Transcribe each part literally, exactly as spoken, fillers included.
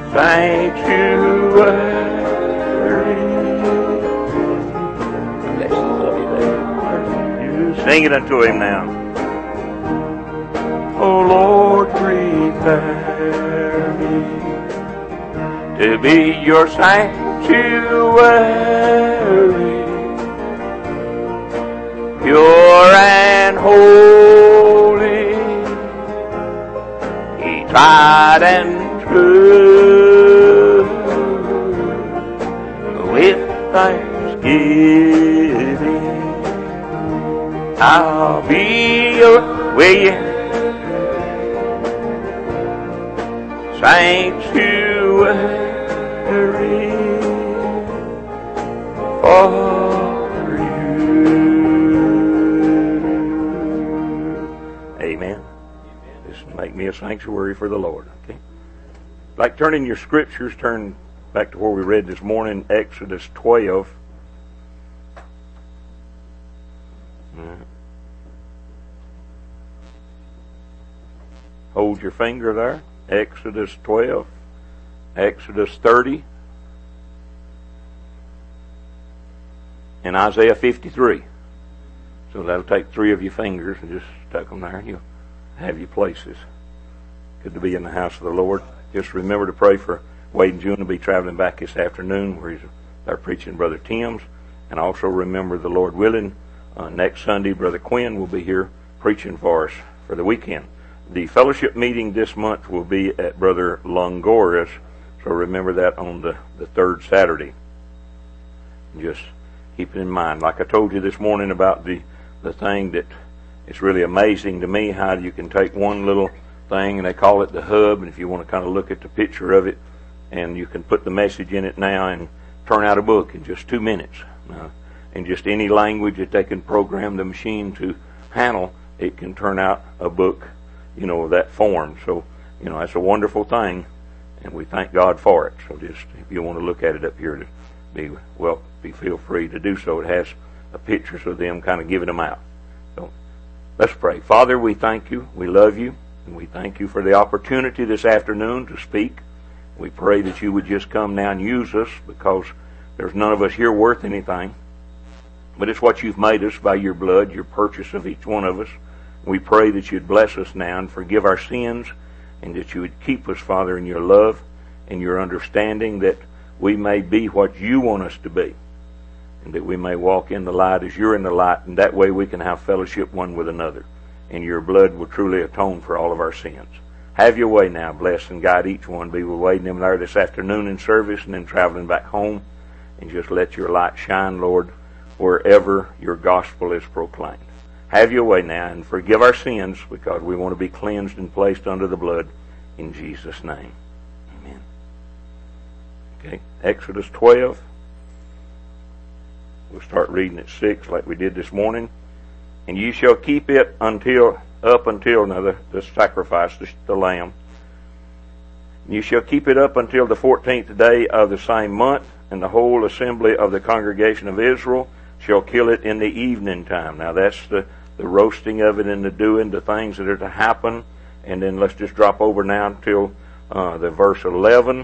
sanctuary. Sing it unto Him now. Oh Lord, prepare me to be your sanctuary, pure and holy, tried and true, with thanksgiving. I'll be your way sanctuary for you. Amen. Just make me a sanctuary for the Lord. Okay. Like turning your scriptures, turn back to where we read this morning, Exodus twelve. Hold your finger there. Exodus twelve, Exodus thirty, and Isaiah fifty-three. So that'll take three of your fingers and just tuck them there, and you'll have your places. Good to be in the house of the Lord. Just remember to pray for Wade and June to be traveling back this afternoon, where he's they're preaching Brother Tim's, and also remember, the Lord willing, uh, next Sunday Brother Quinn will be here preaching for us for the weekend. The fellowship meeting this month will be at Brother Longora's, so remember that on the, the third Saturday. Just keep it in mind. Like I told you this morning about the, the thing that it's really amazing to me how you can take one little thing, and they call it the hub, and if you want to kind of look at the picture of it, and you can put the message in it now and turn out a book in just two minutes. Uh, in just any language that they can program the machine to handle, it can turn out a book, you know, of that form. So, you know, that's a wonderful thing, and we thank God for it. So just, if you want to look at it up here, to be well, be feel free to do so. It has a pictures of them kind of giving them out. So let's pray. Father, we thank you, we love you, and we thank you for the opportunity this afternoon to speak. We pray that you would just come now and use us, because there's none of us here worth anything, but it's what you've made us by your blood, your purchase of each one of us. We pray that you'd bless us now and forgive our sins, and that you would keep us, Father, in your love and your understanding, that we may be what you want us to be, and that we may walk in the light as you're in the light, and that way we can have fellowship one with another, and your blood will truly atone for all of our sins. Have your way now. Bless and guide each one. Be with Wade and them there this afternoon in service, and then traveling back home, and just let your light shine, Lord, wherever your gospel is proclaimed. Have your way now, and forgive our sins, because we want to be cleansed and placed under the blood, in Jesus' name. Amen. Okay, Exodus twelve. We'll start reading at six like we did this morning. And you shall keep it until, up until, now the, the sacrifice, the, the lamb. You shall keep it up until the fourteenth day of the same month, and the whole assembly of the congregation of Israel shall kill it in the evening time. Now that's the, the roasting of it and the doing, the things that are to happen. And then let's just drop over now until uh, the verse eleven.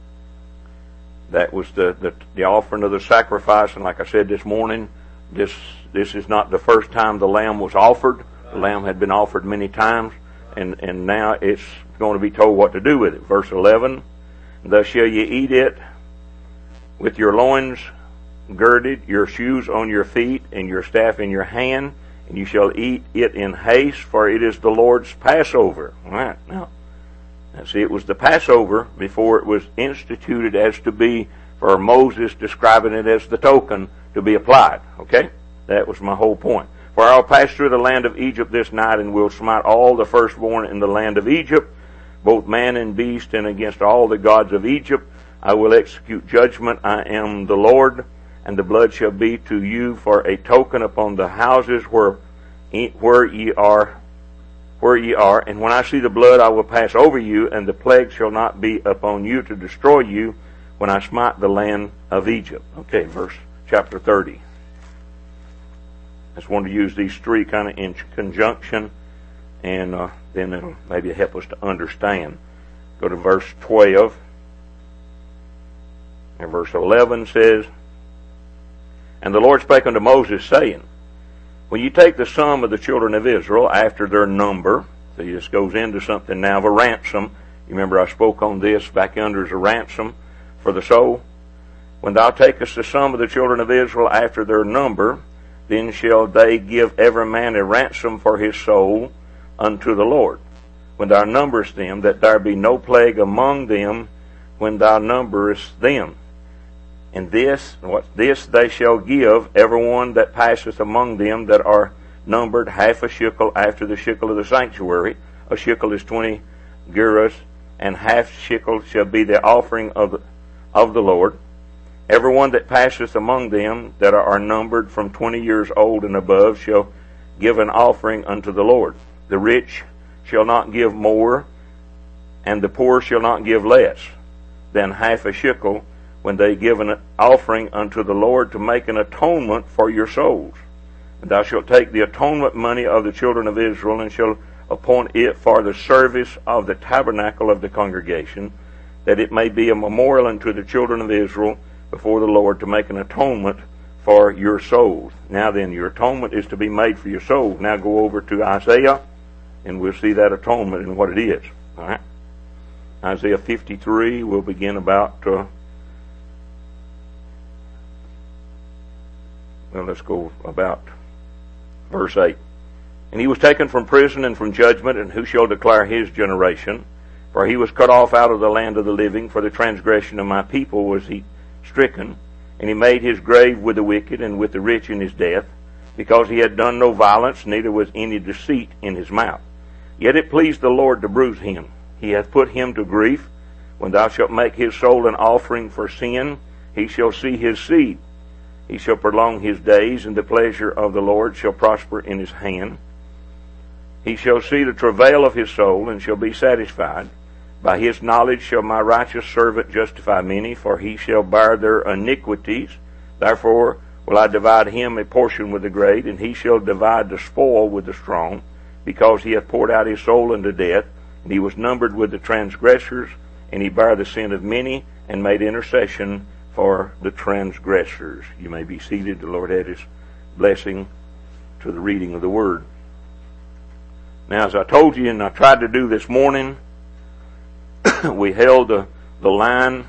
That was the, the the offering of the sacrifice. And like I said this morning, this this is not the first time the lamb was offered. The lamb had been offered many times, and, and now it's going to be told what to do with it. Verse eleven, thus shall ye eat it with your loins girded, your shoes on your feet, and your staff in your hand, and you shall eat it in haste, for it is the Lord's Passover. All right, now, now see, it was the Passover before it was instituted as to be, for Moses describing it as the token to be applied. Okay? That was my whole point. For I'll pass through the land of Egypt this night, and will smite all the firstborn in the land of Egypt, both man and beast, and against all the gods of Egypt I will execute judgment. I am the Lord. And the blood shall be to you for a token upon the houses where where ye are, where ye are. And when I see the blood, I will pass over you, and the plague shall not be upon you to destroy you when I smite the land of Egypt. Okay, verse chapter thirty. I just wanted to use these three kind of in conjunction, and uh, then it'll maybe help us to understand. Go to verse twelve. And verse eleven says, And the Lord spake unto Moses, saying, When you take the sum of the children of Israel after their number, so this goes into something now of a ransom. You remember I spoke on this back yonder as a ransom for the soul. When thou takest the sum of the children of Israel after their number, then shall they give every man a ransom for his soul unto the Lord. When thou numberest them, that there be no plague among them when thou numberest them. And this, what this they shall give every one that passeth among them that are numbered half a shekel after the shekel of the sanctuary. A shekel is twenty gerahs, and half shekel shall be the offering of the, of the Lord. Every one that passeth among them that are numbered from twenty years old and above shall give an offering unto the Lord. The rich shall not give more, and the poor shall not give less than half a shekel when they give an offering unto the Lord to make an atonement for your souls. And thou shalt take the atonement money of the children of Israel, and shalt appoint it for the service of the tabernacle of the congregation, that it may be a memorial unto the children of Israel before the Lord, to make an atonement for your souls. Now then, your atonement is to be made for your souls. Now go over to Isaiah, and we'll see that atonement and what it is. All right? Isaiah fifty-three, we'll begin about... Uh, well, let's go about verse eight. And he was taken from prison and from judgment, and who shall declare his generation? For he was cut off out of the land of the living. For the transgression of my people was he stricken. And he made his grave with the wicked and with the rich in his death, because he had done no violence, neither was any deceit in his mouth. Yet it pleased the Lord to bruise him. He hath put him to grief. When thou shalt make his soul an offering for sin, he shall see his seed. He shall prolong his days, and the pleasure of the Lord shall prosper in his hand. He shall see the travail of his soul, and shall be satisfied. By his knowledge shall my righteous servant justify many, for he shall bear their iniquities. Therefore will I divide him a portion with the great, and he shall divide the spoil with the strong, because he hath poured out his soul unto death, and he was numbered with the transgressors, and he bare the sin of many, and made intercession for the transgressors. You may be seated. The Lord add his blessing to the reading of the Word. Now, as I told you, and I tried to do this morning, we held the, the line,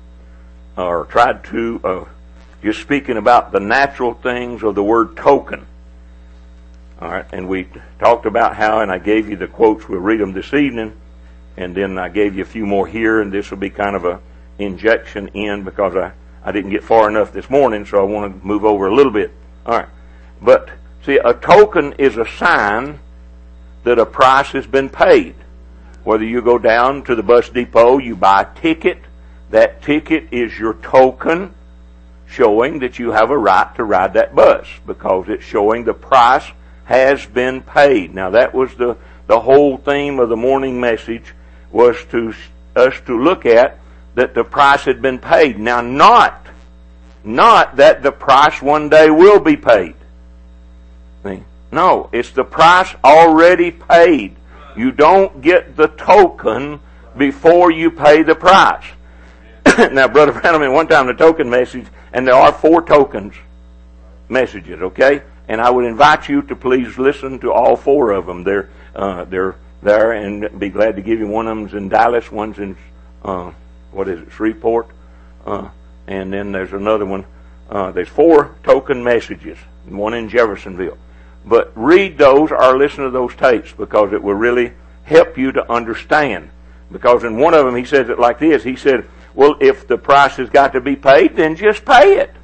or tried to, uh, just speaking about the natural things of the word token. All right, and we talked about how, and I gave you the quotes. We'll read them this evening, and then I gave you a few more here, and this will be kind of a injection in, because I, I didn't get far enough this morning, so I want to move over a little bit. All right, but see, a token is a sign that a price has been paid. Whether you go down to the bus depot, you buy a ticket, that ticket is your token showing that you have a right to ride that bus, because it's showing the price has been paid. Now, that was the, the whole theme of the morning message, was to us to look at that the price had been paid. Now, not, not that the price one day will be paid. See? No, it's the price already paid. You don't get the token before you pay the price. Now, Brother Branham, one time the token message, and there are four tokens messages, okay? And I would invite you to please listen to all four of them. They're, uh, they're there, and be glad to give you. One of them's in Dallas, one's in, uh, what is it, Shreveport, uh, and then there's another one. Uh, there's four token messages, one in Jeffersonville. But read those or listen to those tapes, because it will really help you to understand. Because in one of them he says it like this. He said, well, if the price has got to be paid, then just pay it.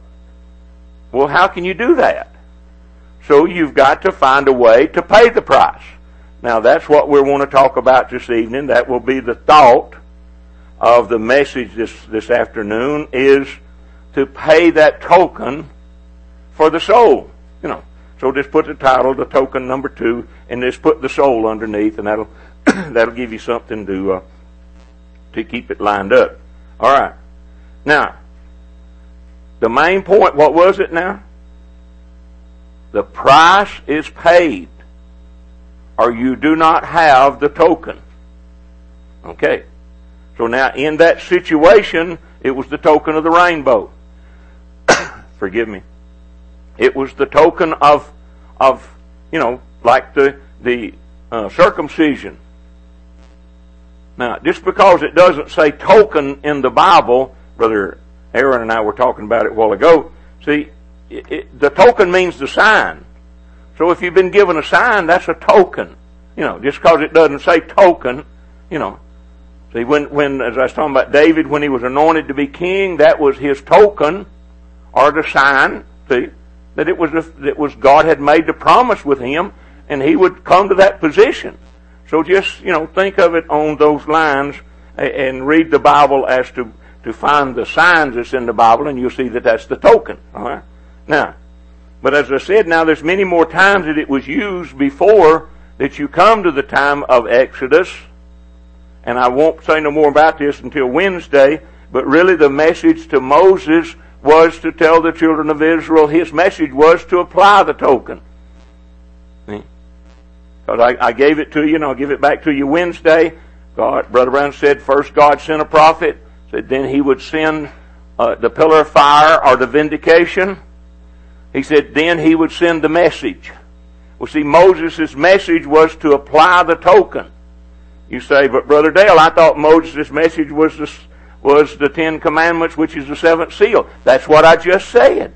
Well, how can you do that? So you've got to find a way to pay the price. Now, that's what we want to talk about this evening. That will be the thought of the message this, this afternoon, is to pay that token for the soul. You know. So just put the title, the token number two, and just put the soul underneath, and that'll that'll give you something to uh, to keep it lined up. All right. Now, the main point, what was it now? The price is paid, or you do not have the token. Okay. So now, in that situation, It was the token of the rainbow. Forgive me. It was the token of, of you know, like the, the uh, circumcision. Now, just because it doesn't say token in the Bible, Brother Aaron and I were talking about it a while ago, see, it, it, the token means the sign. So if you've been given a sign, that's a token. You know, just because it doesn't say token, you know. See, when, when, as I was talking about David, when he was anointed to be king, that was his token, or the sign, see, that it was, a, that was God had made the promise with him, and he would come to that position. So just, you know, think of it on those lines and read the Bible as to, to find the signs that's in the Bible, and you'll see that that's the token. All right? Now, but as I said, now there's many more times that it was used before that you come to the time of Exodus, and I won't say no more about this until Wednesday, but really the message to Moses was to tell the children of Israel, his message was to apply the token. See? Because I, I gave it to you, and I'll give it back to you Wednesday. God, Brother Brown said, first God sent a prophet, said then he would send uh, the pillar of fire or the vindication. He said then he would send the message. Well, see, Moses' message was to apply the token. You say, but Brother Dale, I thought Moses' message was the, was the Ten Commandments, which is the seventh seal. That's what I just said.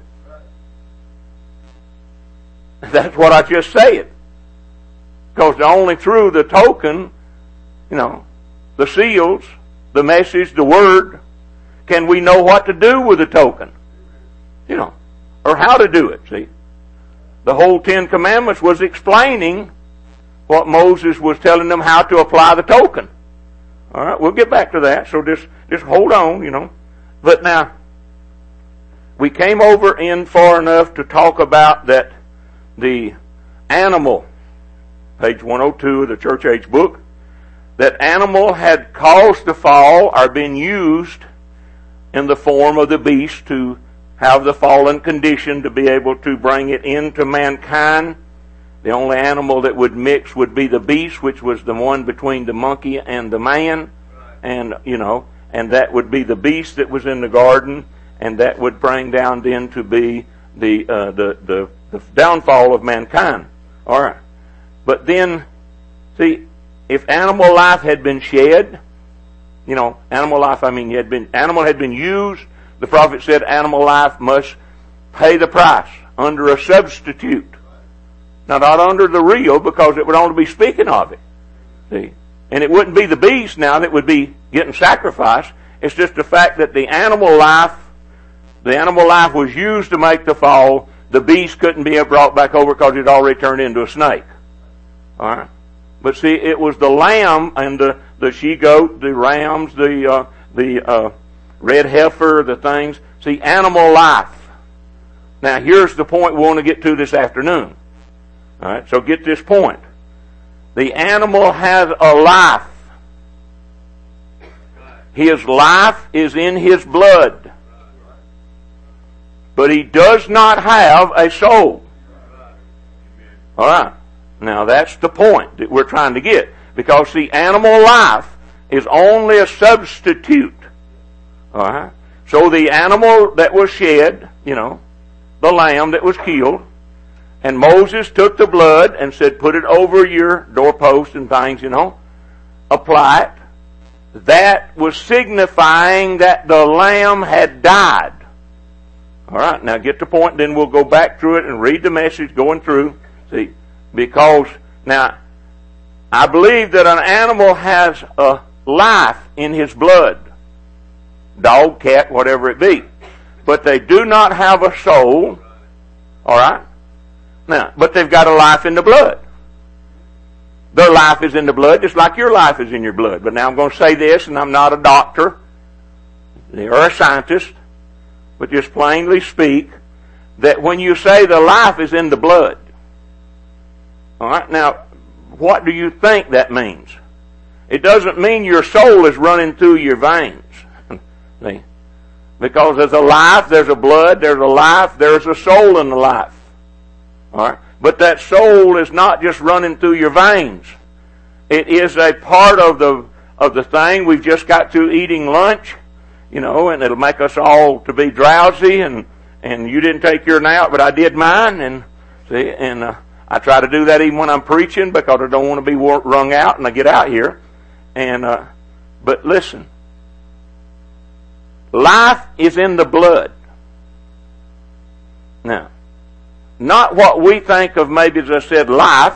That's what I just said. Because only through the token, you know, the seals, the message, the word, can we know what to do with the token. You know, or how to do it, see. The whole Ten Commandments was explaining what Moses was telling them how to apply the token. All right, we'll get back to that, so just, just hold on, you know. But now, we came over in far enough to talk about that the animal, page one oh two of the Church Age book, that animal had caused the fall or been used in the form of the beast to have the fallen condition to be able to bring it into mankind. The only animal that would mix would be the beast, which was the one between the monkey and the man. And, you know, and that would be the beast that was in the garden, and that would bring down then to be the, uh, the, the, the downfall of mankind. Alright. But then, see, if animal life had been shed, you know, animal life, I mean, had been, animal had been used, the prophet said animal life must pay the price under a substitute. Now, not under the real, because it would only be speaking of it. See? And it wouldn't be the beast now that would be getting sacrificed. It's just the fact that the animal life, the animal life was used to make the fall. The beast couldn't be brought back over because it already turned into a snake. Alright? But see, it was the lamb and the, the she-goat, the rams, the, uh, the, uh, red heifer, the things. See, animal life. Now, here's the point we want to get to this afternoon. Alright, so get this point. The animal has a life. His life is in his blood. But he does not have a soul. Alright, now that's the point that we're trying to get. Because the animal life is only a substitute. Alright, so the animal that was shed, you know, the lamb that was killed, and Moses took the blood and said, put it over your doorpost and things, you know. Apply it. That was signifying that the lamb had died. Alright, now get the point, then we'll go back through it and read the message going through. See, because, now, I believe that an animal has a life in his blood. Dog, cat, whatever it be. But they do not have a soul. Alright? Now, but they've got a life in the blood. Their life is in the blood, just like your life is in your blood. But now I'm going to say this, and I'm not a doctor or a scientist, but just plainly speak, that when you say the life is in the blood, alright, now, what do you think that means? It doesn't mean your soul is running through your veins. See? Because there's a life, there's a blood, there's a life, there's a soul in the life. Alright? But that soul is not just running through your veins. It is a part of the of the thing. We've just got through eating lunch. you know, and it'll make us all to be drowsy, and, and you didn't take your nap, but I did mine, and see, and uh, I try to do that even when I'm preaching because I don't want to be wrung out and I get out here. And uh, but listen, life is in the blood. Now, not what we think of, maybe as I said, life.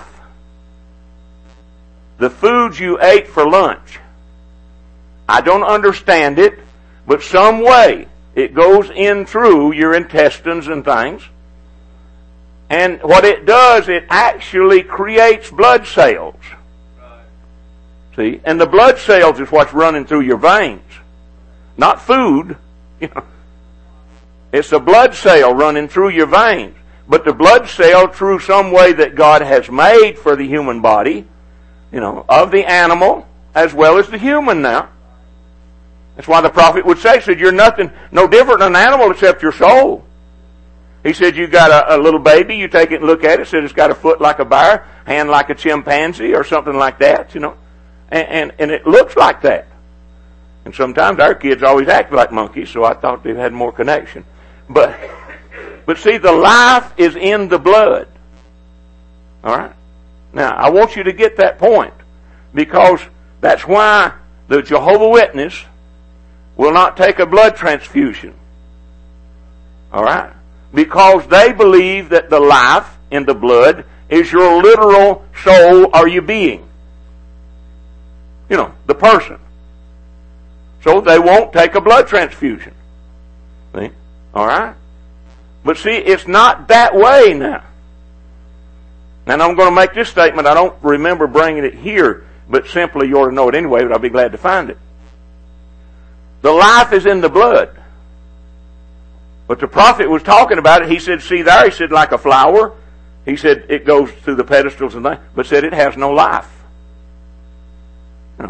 The foods you ate for lunch. I don't understand it, but some way it goes in through your intestines and things. And what it does, it actually creates blood cells. Right. See? And the blood cells is what's running through your veins. Not food. You know. It's a blood cell running through your veins. But the blood cell, through some way that God has made for the human body, you know, of the animal as well as the human now. That's why the prophet would say, said, you're nothing, no different than an animal except your soul. He said, you got a, a little baby, you take it and look at it, said it's got a foot like a bear, hand like a chimpanzee or something like that, you know. And, and, and it looks like that. And sometimes our kids always act like monkeys, so I thought they had more connection. But, but see, the life is in the blood. Alright? Now, I want you to get that point, because that's why the Jehovah's Witness will not take a blood transfusion. Alright? Because they believe that the life in the blood is your literal soul or your being. You know, the person. So they won't take a blood transfusion. See? Alright? But see, it's not that way now. And I'm going to make this statement. I don't remember bringing it here, but simply you ought to know it anyway, but I'll be glad to find it. The life is in the blood. But the prophet was talking about it. He said, see there, he said, like a flower. He said, it goes through the pedestals and things, but said it has no life. No.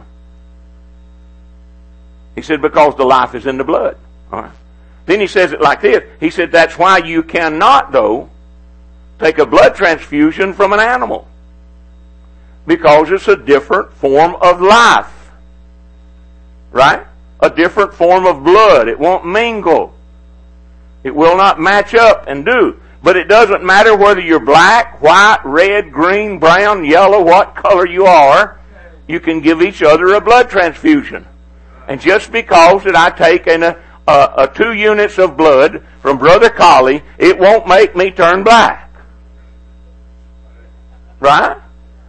He said, because the life is in the blood. All right. Then he says it like this. He said, that's why you cannot, though, take a blood transfusion from an animal. Because it's a different form of life. Right? A different form of blood. It won't mingle. It will not match up and do. But it doesn't matter whether you're black, white, red, green, brown, yellow, what color you are. You can give each other a blood transfusion. And just because that I take an, a, a, a two units of blood from Brother Colley, it won't make me turn black. Right?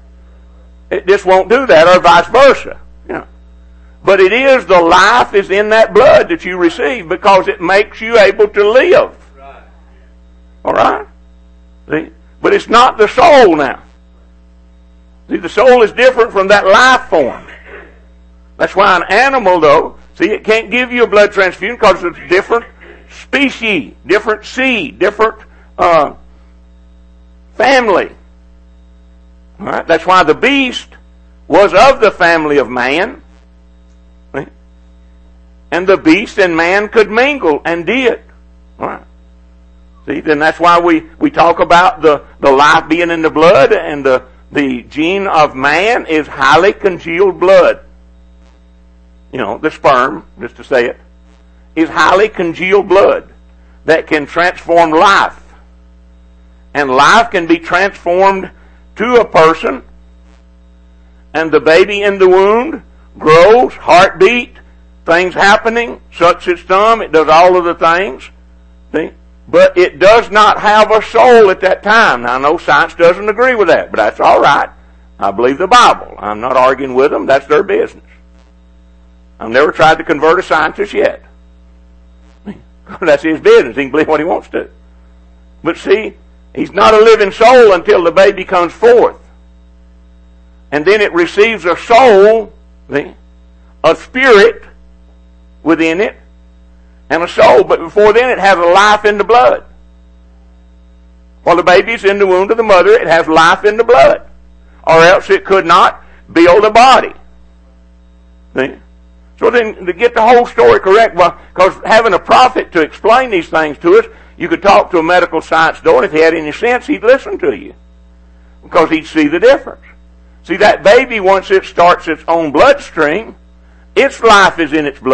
It just won't do that, or vice versa. You know. But it is, the life is in that blood that you receive, because it makes you able to live. Right. Alright? See? But it's not the soul now. See, the soul is different from that life form. That's why an animal, though, see, it can't give you a blood transfusion because it's a different species, different seed, different uh, family. All right? That's why the beast was of the family of man. Right? And the beast and man could mingle, and did. All right? See, then that's why we, we talk about the, the life being in the blood, and the, the gene of man is highly congealed blood. You know, the sperm, just to say it, is highly congealed blood that can transform life. And life can be transformed to a person, and the baby in the womb grows, heartbeat, things happening, sucks its thumb, it does all of the things. See? But it does not have a soul at that time. Now, I know science doesn't agree with that, but that's all right. I believe the Bible. I'm not arguing with them. That's their business. I've never tried to convert a scientist yet. That's his business. He can believe what he wants to. But see, he's not a living soul until the baby comes forth. And then it receives a soul, see, a spirit within it, and a soul. But before then it has a life in the blood. While the baby's in the womb of the mother, it has life in the blood. Or else it could not build a body. See? So then, to get the whole story correct, well, because having a prophet to explain these things to us, you could talk to a medical science doctor, and if he had any sense, he'd listen to you. Because he'd see the difference. See, that baby, once it starts its own bloodstream, its life is in its blood,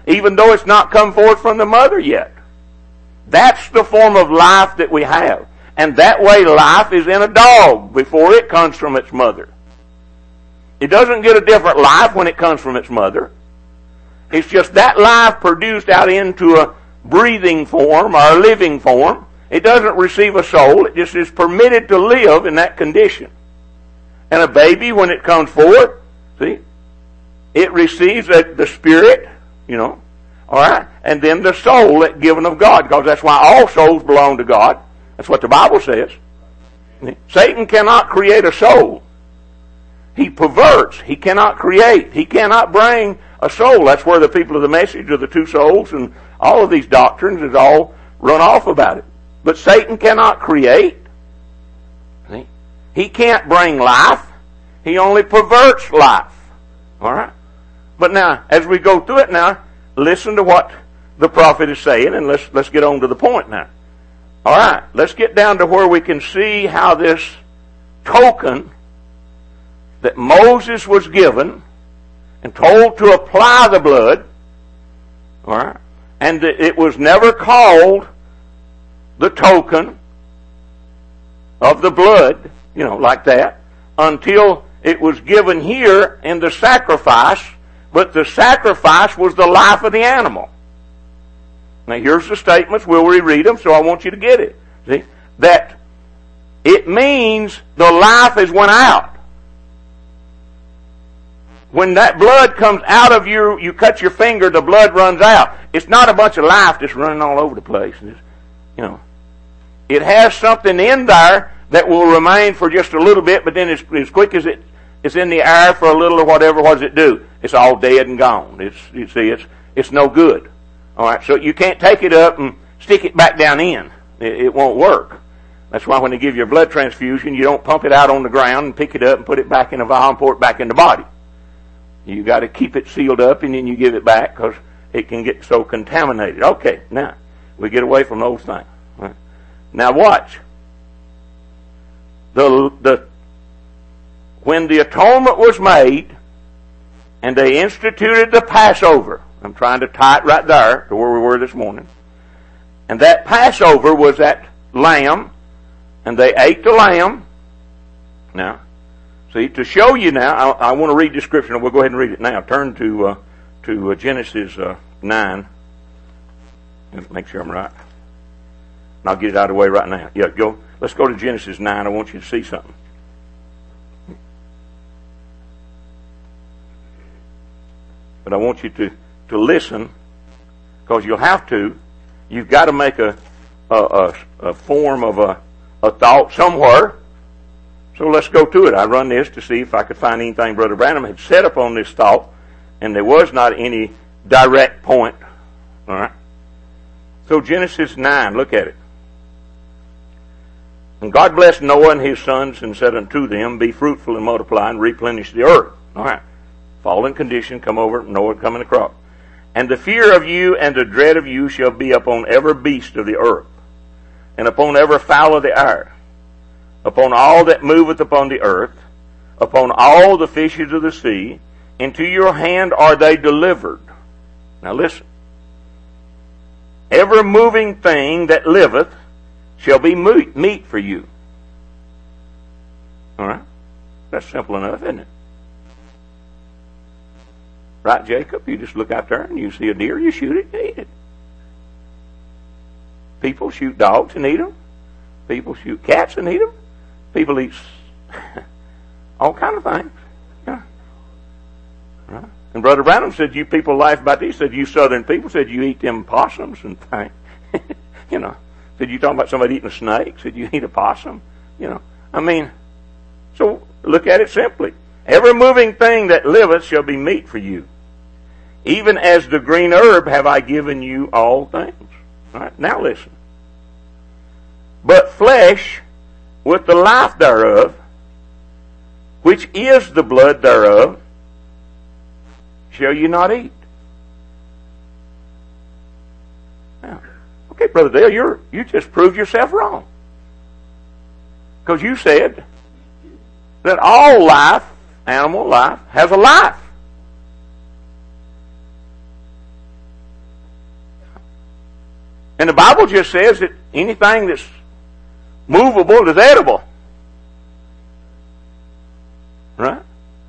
even though it's not come forth from the mother yet. That's the form of life that we have. And that way life is in a dog before it comes from its mother. It doesn't get a different life when it comes from its mother. It's just that life produced out into a breathing form or a living form. It doesn't receive a soul. It just is permitted to live in that condition. And a baby, when it comes forth, see, it receives a, the spirit, you know, all right, and then the soul that's given of God, because that's why all souls belong to God. That's what the Bible says. Satan cannot create a soul. He perverts. He cannot create. He cannot bring a soul. That's where the people of the message of the two souls and all of these doctrines is all run off about it. But Satan cannot create. See? He can't bring life. He only perverts life. All right? But now, as we go through it now, listen to what the prophet is saying, and let's let's get on to the point now. All right, let's get down to where we can see how this token that Moses was given and told to apply the blood, all right, and that it was never called the token of the blood, you know, like that, until it was given here in the sacrifice, but the sacrifice was the life of the animal. Now here's the statements, we'll reread them, so I want you to get it. See? That it means the life has went out. When that blood comes out of you, you cut your finger, the blood runs out. It's not a bunch of life just running all over the place. It's, you know, it has something in there that will remain for just a little bit, but then as, as quick as it it's in the air for a little or whatever, what does it do? It's all dead and gone. It's, you see, it's, it's no good. Alright, so you can't take it up and stick it back down in. It, it won't work. That's why when they give you a blood transfusion, you don't pump it out on the ground and pick it up and put it back in a vial and pour it back in the body. You got to keep it sealed up and then you give it back because it can get so contaminated. Okay, now, we get away from those things. Right. Now watch. The, the, when the atonement was made and they instituted the Passover, I'm trying to tie it right there to where we were this morning. And that Passover was that lamb, and they ate the lamb. Now, see, to show you now, I, I want to read the scripture, and we'll go ahead and read it now. Turn to uh, to uh, Genesis uh, nine. Make sure I'm right. And I'll get it out of the way right now. Yeah, go. Let's go to Genesis nine. I want you to see something. But I want you to to listen, because you'll have to. You've got to make a a, a, a form of a, a thought somewhere. So let's go to it. I run this to see if I could find anything Brother Branham had said upon this thought, and there was not any direct point. All right. So Genesis nine, look at it. And God blessed Noah and his sons and said unto them, be fruitful and multiply and replenish the earth. All right. Fallen condition, come over, Noah coming across. And the fear of you and the dread of you shall be upon every beast of the earth, and upon every fowl of the air, upon all that moveth upon the earth, upon all the fishes of the sea. Into your hand are they delivered. Now listen. Every moving thing that liveth shall be meat for you. All right? That's simple enough, isn't it? Right, Jacob? You just look out there and you see a deer, you shoot it, you eat it. People shoot dogs and eat them. People shoot cats and eat them. People eat all kind of things. Yeah. Right? And Brother Branham said, you people laugh about this. He said, you southern people said you eat them possums and things. You know. Said, you talking about somebody eating a snake? Said, you eat a possum? You know. I mean, so look at it simply. Every moving thing that liveth shall be meat for you. Even as the green herb have I given you all things. All right, now listen. But flesh with the life thereof, which is the blood thereof, shall you not eat. Now, okay, Brother Dale, you're, you just proved yourself wrong. Because you said that all life, animal life, has a life. And the Bible just says that anything that's movable is edible. Right?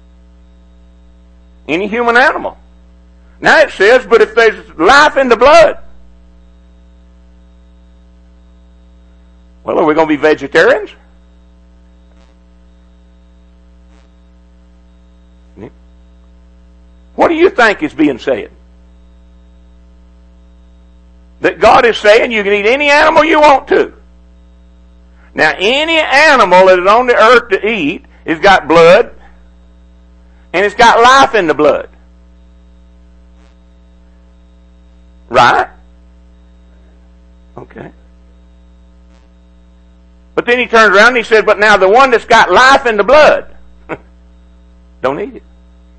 Any human animal. Now it says, but if there's life in the blood, well, are we going to be vegetarians? What do you think is being said? That God is saying you can eat any animal you want to. Now, any animal that is on the earth to eat has got blood, and it's got life in the blood. Right? Okay. But then he turns around and he says, but now the one that's got life in the blood, don't eat it.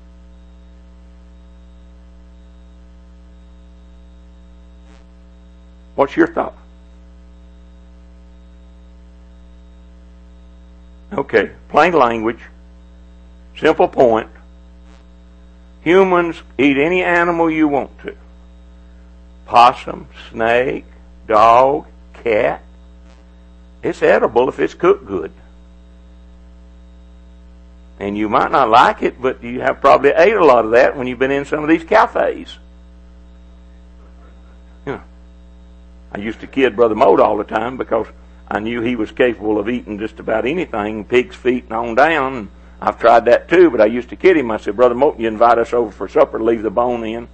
What's your thought? Okay, plain language, simple point. Humans eat any animal you want to. Possum, snake, dog, cat. It's edible if it's cooked good. And you might not like it, but you have probably ate a lot of that when you've been in some of these cafes. Yeah. I used to kid Brother Moat all the time because I knew he was capable of eating just about anything, pig's feet and on down. I've tried that too, but I used to kid him. I said, Brother Moat, you invite us over for supper, leave the bone in.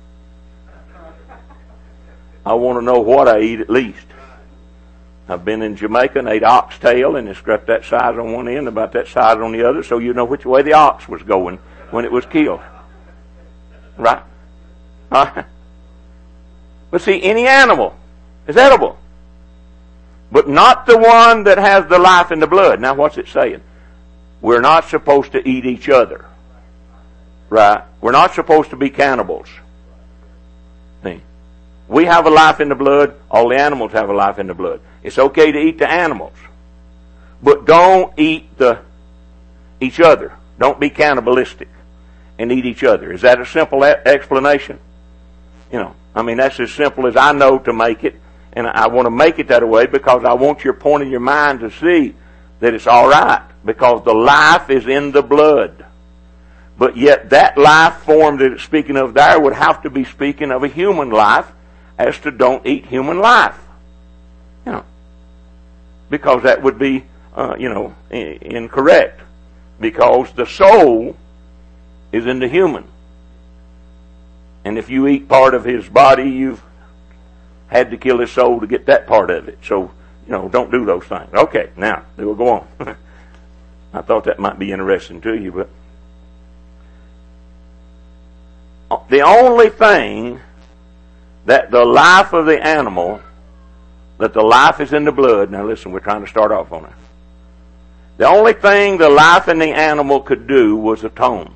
I want to know what I eat at least. I've been in Jamaica and ate oxtail, and it's got that size on one end, about that size on the other, so you know which way the ox was going when it was killed. Right? Right? But see, any animal is edible. But not the one that has the life in the blood. Now what's it saying? We're not supposed to eat each other. Right? We're not supposed to be cannibals. See? We have a life in the blood. All the animals have a life in the blood. It's okay to eat the animals. But don't eat the each other. Don't be cannibalistic and eat each other. Is that a simple a- explanation? You know, I mean, that's as simple as I know to make it. And I want to make it that way because I want your point in your mind to see that it's all right. Because the life is in the blood. But yet that life form that it's speaking of there would have to be speaking of a human life as to don't eat human life. You know. Because that would be, uh, you know, in- incorrect. Because the soul is in the human. And if you eat part of his body, you've had to kill his soul to get that part of it. So, you know, don't do those things. Okay, now, we'll go on. I thought that might be interesting to you, but the only thing that the life of the animal, that the life is in the blood, now listen, we're trying to start off on it. The only thing the life in the animal could do was atone.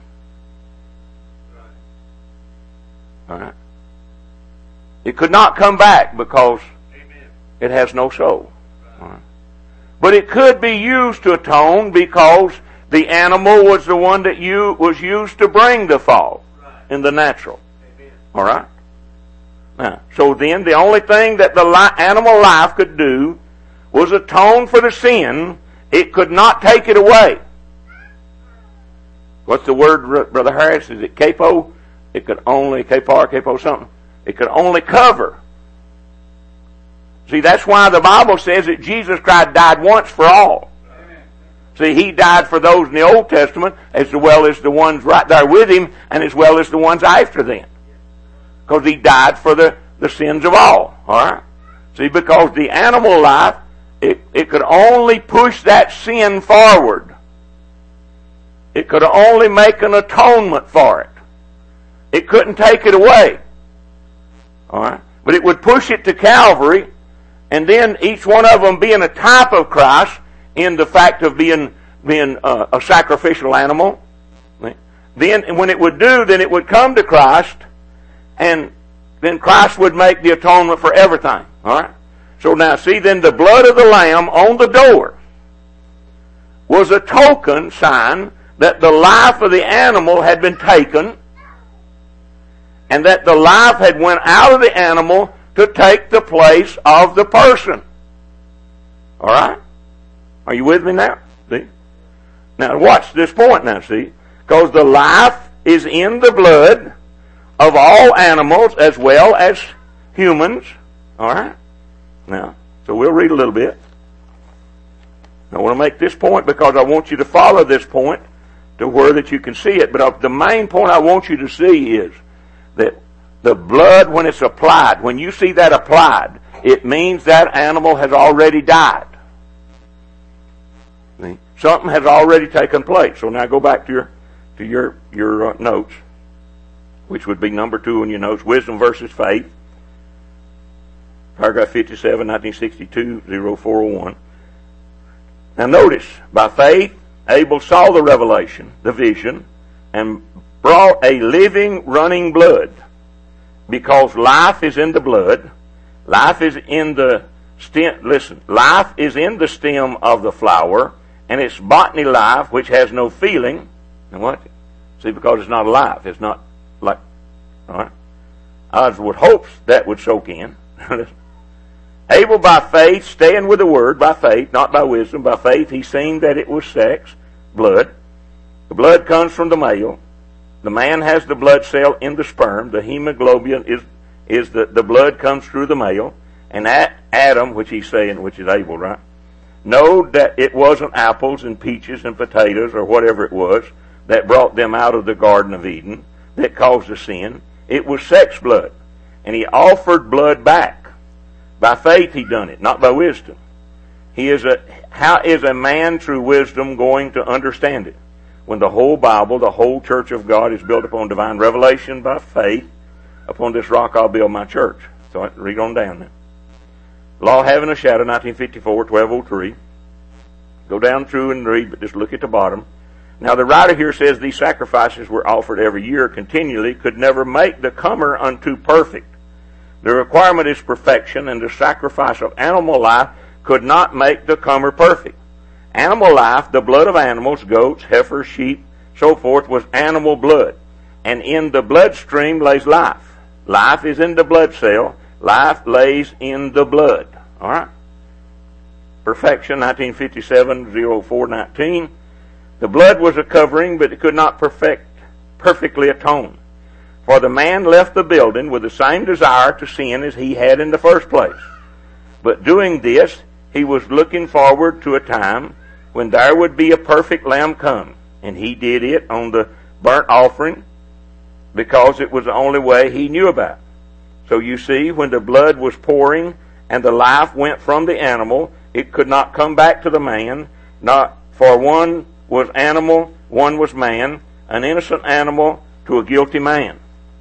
All right? It could not come back because Amen. It has no soul. All right? But it could be used to atone because the animal was the one that you was used to bring the fall right. in the natural. Amen. All right? Now, so then the only thing that the li- animal life could do was atone for the sin. It could not take it away. What's the word, Brother Harris? Is it capo? It could only, capar, capo something. It could only cover. See, that's why the Bible says that Jesus Christ died once for all. Amen. See, He died for those in the Old Testament as well as the ones right there with Him and as well as the ones after them. Because He died for the, the sins of all. Alright? See, because the animal life, it, it could only push that sin forward. It could only make an atonement for it. It couldn't take it away. Alright? But it would push it to Calvary, and then each one of them being a type of Christ in the fact of being being a, a sacrificial animal. Then when it would do, then it would come to Christ, and then Christ would make the atonement for everything. Alright? So now see, then the blood of the Lamb on the door was a token sign that the life of the animal had been taken, and that the life had went out of the animal to take the place of the person. All right? Are you with me now? See? Now watch this point now, see? Because the life is in the blood of all animals as well as humans. All right? Now, so we'll read a little bit. I want to make this point because I want you to follow this point to where that you can see it. But the main point I want you to see is that the blood, when it's applied, when you see that applied, it means that animal has already died. See? Something has already taken place. So now go back to your to your your uh, notes, which would be number two in your notes: wisdom versus faith. Paragraph fifty-seven, nineteen sixty-two, oh four oh one. Now notice, by faith, Abel saw the revelation, the vision, and brought a living, running blood. Because life is in the blood, life is in the stem, listen, life is in the stem of the flower, and it's botany life, which has no feeling. And what? See, because it's not alive. It's not like, all right? I would hope that would soak in. Abel by faith, staying with the word, by faith, not by wisdom, by faith, he seen that it was sex, blood. The blood comes from the male. The man has the blood cell in the sperm. The hemoglobin is, is the, the blood comes through the male. And that Adam, which he's saying, which is Abel, right? Know that it wasn't apples and peaches and potatoes or whatever it was that brought them out of the Garden of Eden that caused the sin. It was sex blood. And he offered blood back. By faith he done it, not by wisdom. He is a, how is a man through wisdom going to understand it? When the whole Bible, the whole church of God is built upon divine revelation by faith, upon this rock I'll build my church. So I read on down there. Law having a shadow, nineteen fifty-four, twelve oh three. Go down through and read, but just look at the bottom. Now the writer here says these sacrifices were offered every year continually, could never make the comer unto perfect. The requirement is perfection, and the sacrifice of animal life could not make the comer perfect. Animal life, the blood of animals, goats, heifers, sheep, so forth, was animal blood. And in the bloodstream lays life. Life is in the blood cell. Life lays in the blood. All right? Perfection, nineteen fifty-seven, oh four nineteen. The blood was a covering, but it could not perfect, perfectly atone. For the man left the building with the same desire to sin as he had in the first place. But doing this, he was looking forward to a time when there would be a perfect lamb come. And he did it on the burnt offering because it was the only way he knew about. So you see, when the blood was pouring and the life went from the animal, it could not come back to the man. Not for one was animal, one was man, an innocent animal to a guilty man.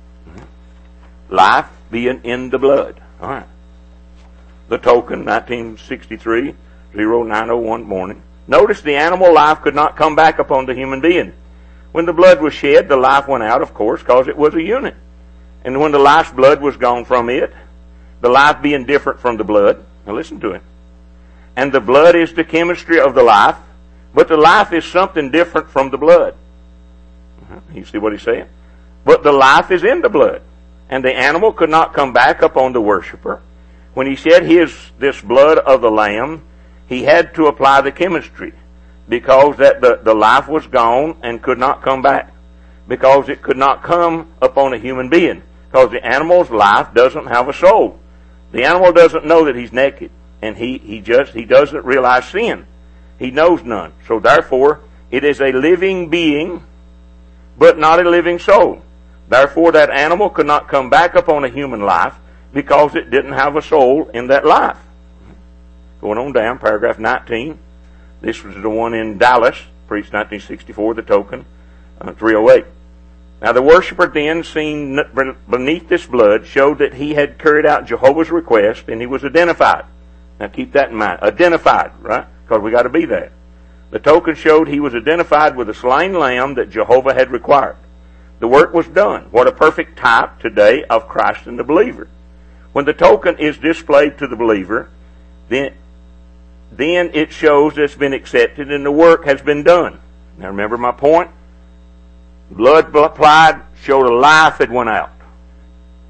Life being in the blood. All right. The token, nineteen sixty-three, oh nine oh one morning. Notice the animal life could not come back upon the human being. When the blood was shed, the life went out, of course, because it was a unit. And when the life's blood was gone from it, the life being different from the blood, now listen to it. And the blood is the chemistry of the life, but the life is something different from the blood. You see what he's saying? But the life is in the blood. And the animal could not come back upon the worshiper. When he shed his, this blood of the lamb, he had to apply the chemistry because that the, the life was gone and could not come back. Because it could not come upon a human being. Because the animal's life doesn't have a soul. The animal doesn't know that he's naked. And he, he just, he doesn't realize sin. He knows none. So therefore, it is a living being, but not a living soul. Therefore, that animal could not come back upon a human life because it didn't have a soul in that life. Going on down, paragraph nineteen. This was the one in Dallas, preached nineteen sixty-four, the token, uh, three oh eight. Now the worshiper then, seen beneath this blood, showed that he had carried out Jehovah's request, and he was identified. Now keep that in mind. Identified, right? Because we got to be there. The token showed he was identified with the slain lamb that Jehovah had required. The work was done. What a perfect type today of Christ and the believer. When the token is displayed to the believer, then, then it shows it's been accepted and the work has been done. Now remember my point? Blood applied showed a life had went out.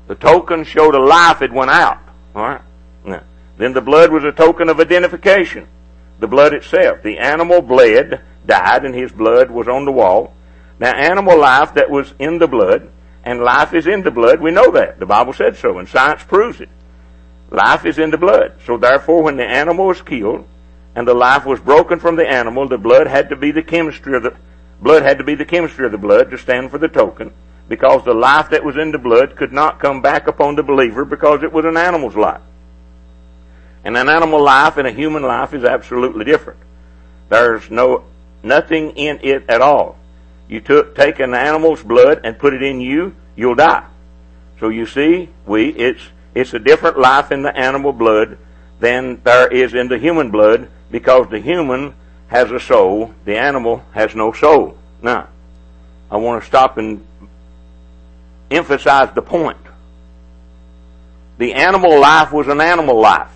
The token showed a life had went out. All right? Now, then the blood was a token of identification. The blood itself. The animal bled, died, and his blood was on the wall. Now, animal life that was in the blood, and life is in the blood, we know that. The Bible said so, and science proves it. Life is in the blood. So therefore, when the animal was killed, and the life was broken from the animal, the blood had to be the chemistry of the blood had to be the chemistry of the blood to stand for the token, because the life that was in the blood could not come back upon the believer because it was an animal's life. And an animal life and a human life is absolutely different. There's no nothing in it at all. You took take an animal's blood and put it in you, you'll die. So you see, we it's it's a different life in the animal blood than there is in the human blood, because the human has a soul, the animal has no soul. Now, I want to stop and emphasize the point. The animal life was an animal life.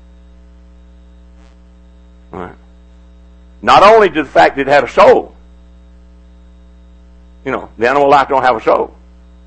All right. Not only did the fact that it had a soul. You know, the animal life don't have a soul.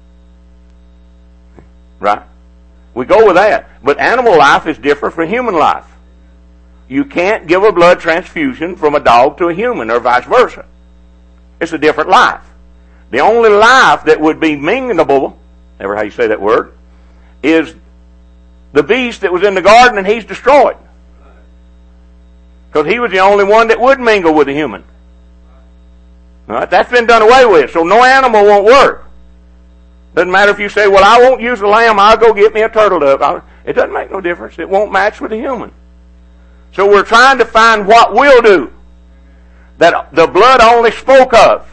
Right? We go with that. But animal life is different from human life. You can't give a blood transfusion from a dog to a human, or vice versa. It's a different life. The only life that would be mingleable, ever how you say that word, is the beast that was in the garden, and he's destroyed. Because he was the only one that would mingle with a human. All right? That's been done away with, so no animal won't work. Doesn't matter if you say, well, I won't use a lamb, I'll go get me a turtle dove. It doesn't make no difference. It won't match with a human. So we're trying to find what will do, that the blood only spoke of.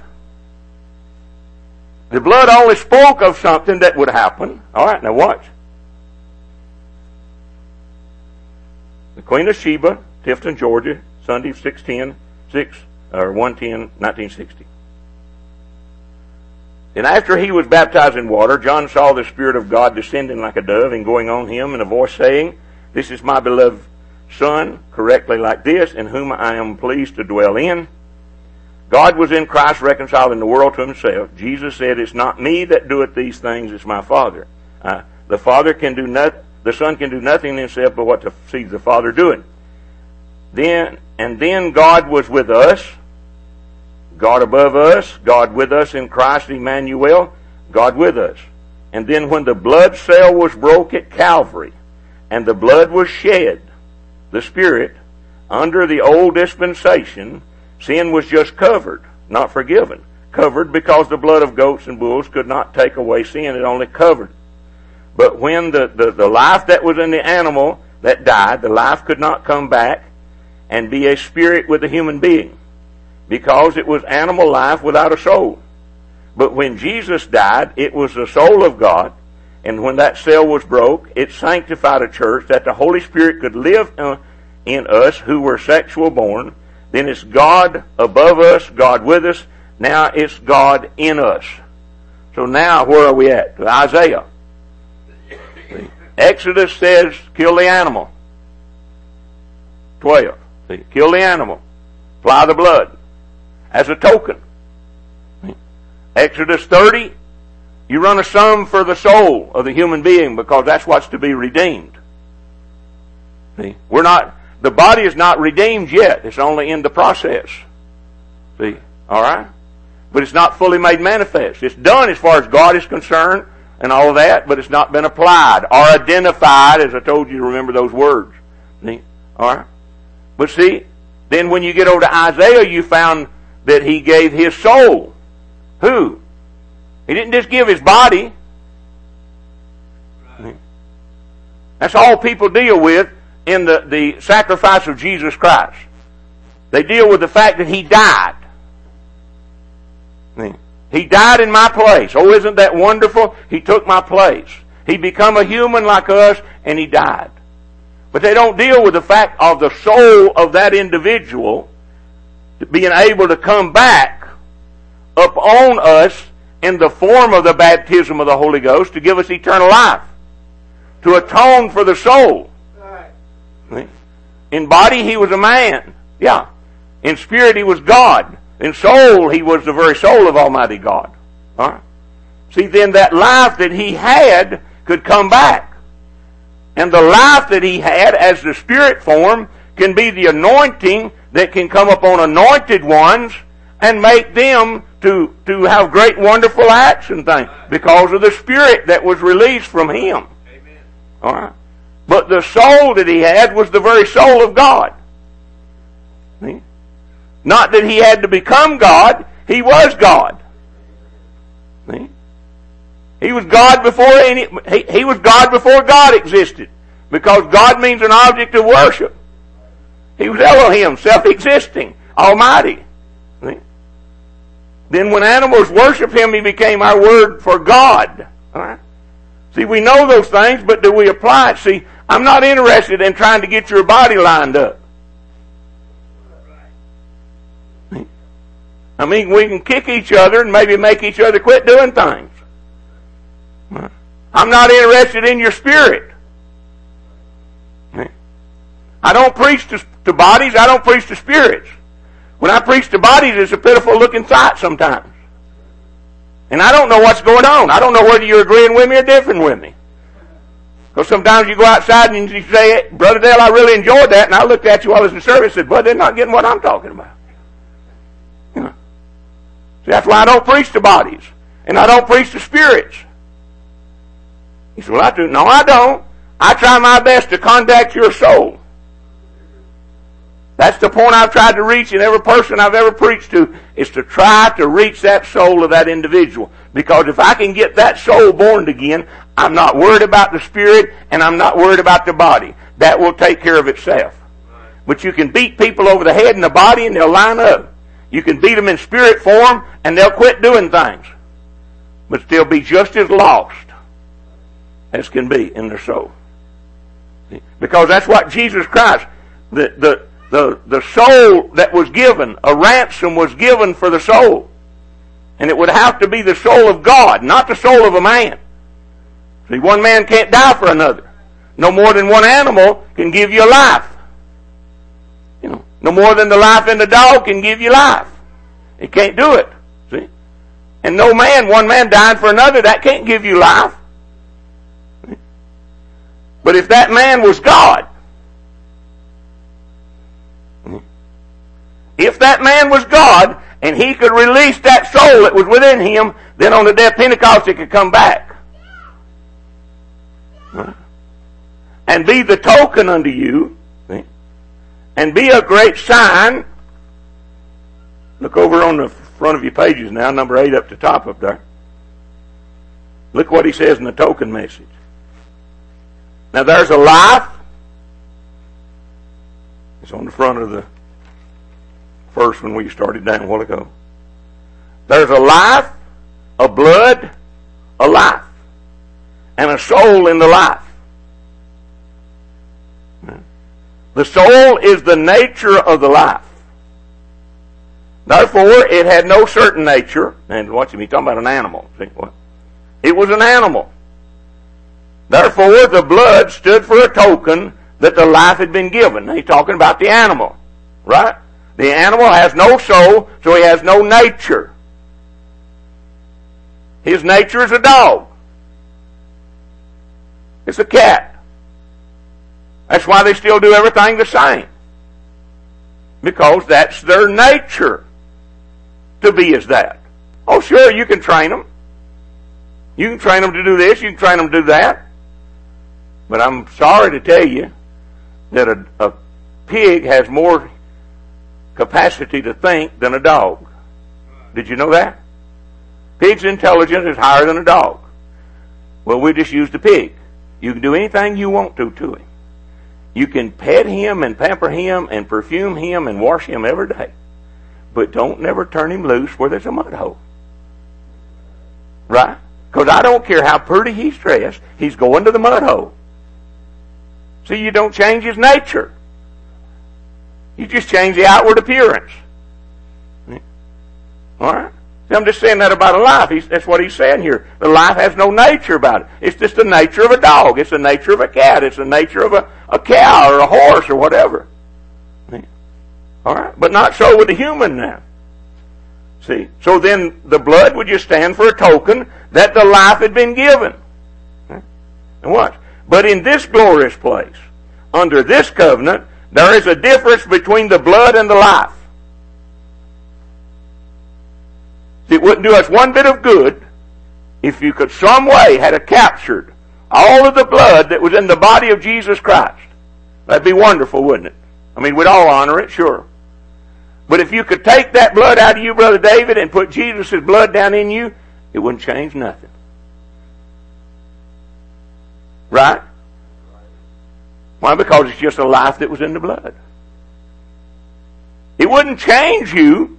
The blood only spoke of something that would happen. All right, now watch. The Queen of Sheba, Tifton, Georgia, Sunday, six ten, six, or one ten, nineteen sixty. And after he was baptized in water, John saw the Spirit of God descending like a dove and going on him, and a voice saying, "This is my beloved Son," correctly like this, "in whom I am pleased to dwell in." God was in Christ reconciling the world to himself. Jesus said, "It's not me that doeth these things, it's my Father." Uh, the Father can do not, the Son can do nothing in himself but what to see the Father doing. Then, and then God was with us, God above us, God with us in Christ Emmanuel, God with us. And then when the blood cell was broke at Calvary, and the blood was shed, the Spirit, under the old dispensation, sin was just covered, not forgiven. Covered because the blood of goats and bulls could not take away sin, it only covered. But when the, the, the life that was in the animal that died, the life could not come back and be a spirit with a human being, because it was animal life without a soul. But when Jesus died, it was the soul of God, and when that cell was broke, it sanctified a church that the Holy Spirit could live in us who were sexual born. Then it's God above us, God with us. Now it's God in us. So now where are we at? Isaiah. See? Exodus says, kill the animal. twelve. See? Kill the animal. Apply the blood as a token. See? Exodus thirty, you run a sum for the soul of the human being, because that's what's to be redeemed. See? We're not, the body is not redeemed yet. It's only in the process. See? Alright? But it's not fully made manifest. It's done as far as God is concerned and all of that, but it's not been applied or identified, as I told you to remember those words. See? Alright? But see, then when you get over to Isaiah, you found that he gave his soul. Who? He didn't just give his body. Right. That's all people deal with in the, the sacrifice of Jesus Christ. They deal with the fact that he died. He died in my place. Oh, isn't that wonderful? He took my place. He became a human like us, and he died. But they don't deal with the fact of the soul of that individual being able to come back upon us in the form of the baptism of the Holy Ghost to give us eternal life, to atone for the soul. Right. In body, he was a man. Yeah. In spirit, he was God. In soul, he was the very soul of Almighty God. All right. See, then that life that he had could come back. And the life that he had as the spirit form can be the anointing that can come upon anointed ones and make them to, to have great wonderful acts and things because of the spirit that was released from him. Amen. All right. But the soul that he had was the very soul of God. See? Not that he had to become God, he was God. See? He was God before any, he, he was God before God existed. Because God means an object of worship. He was Elohim, self-existing, almighty. See? Then when animals worship him, he became our word for God. All right? See, we know those things, but do we apply it? See, I'm not interested in trying to get your body lined up. See? I mean, we can kick each other and maybe make each other quit doing things. I'm not interested in your spirit. I don't preach to, to bodies, I don't preach to spirits. When I preach to bodies, it's a pitiful looking sight sometimes. And I don't know what's going on. I don't know whether you're agreeing with me or differing with me. Because sometimes you go outside and you say, Brother Dale, I really enjoyed that, and I looked at you while I was in service and said, Brother, they're not getting what I'm talking about. You know. See, that's why I don't preach to bodies. And I don't preach to spirits. He said, well, I do. No, I don't. I try my best to contact your soul. That's the point I've tried to reach in every person I've ever preached to, is to try to reach that soul of that individual. Because if I can get that soul born again, I'm not worried about the spirit and I'm not worried about the body. That will take care of itself. But you can beat people over the head and the body and they'll line up. You can beat them in spirit form and they'll quit doing things. But still be just as lost as can be in their soul. Because that's what Jesus Christ, the, the, the, the soul that was given, a ransom was given for the soul. And it would have to be the soul of God, not the soul of a man. See, one man can't die for another. No more than one animal can give you life. You know, no more than the life in the dog can give you life. It can't do it. See? And no man, one man dying for another, that can't give you life. See? But if that man was God, if that man was God, and he could release that soul that was within him, then on the day of Pentecost it could come back. And be the token unto you, see? And be a great sign. Look over on the front of your pages now, number eight up to top up there. Look what he says in the token message. Now there's a life. It's on the front of the first one we started down a while ago. There's a life, a blood, a life, and a soul in the life. The soul is the nature of the life. Therefore, it had no certain nature. And watch him, he's talking about an animal. See what? It was an animal. Therefore, the blood stood for a token that the life had been given. Now, he's talking about the animal, right? The animal has no soul, so he has no nature. His nature is a dog. It's a cat. That's why they still do everything the same. Because that's their nature to be as that. Oh, sure, you can train them. You can train them to do this, you can train them to do that. But I'm sorry to tell you that a, a pig has more capacity to think than a dog. Did you know that? Pig's intelligence is higher than a dog. Well, we just use the pig. You can do anything you want to to him. You can pet him and pamper him and perfume him and wash him every day. But don't never turn him loose where there's a mud hole. Right? Because I don't care how pretty he's dressed, he's going to the mud hole. See, you don't change his nature. You just change the outward appearance. Alright? See, I'm just saying that about a life. He's, that's what he's saying here. The life has no nature about it. It's just the nature of a dog. It's the nature of a cat. It's the nature of a, a cow or a horse or whatever. Alright? But not so with the human now. See? So then the blood would just stand for a token that the life had been given. And watch. But in this glorious place, under this covenant, there is a difference between the blood and the life. It wouldn't do us one bit of good if you could some way had a captured all of the blood that was in the body of Jesus Christ. That'd be wonderful, wouldn't it? I mean, we'd all honor it, sure. But if you could take that blood out of you, Brother David, and put Jesus' blood down in you, it wouldn't change nothing. Right? Why? Because it's just a life that was in the blood. It wouldn't change you.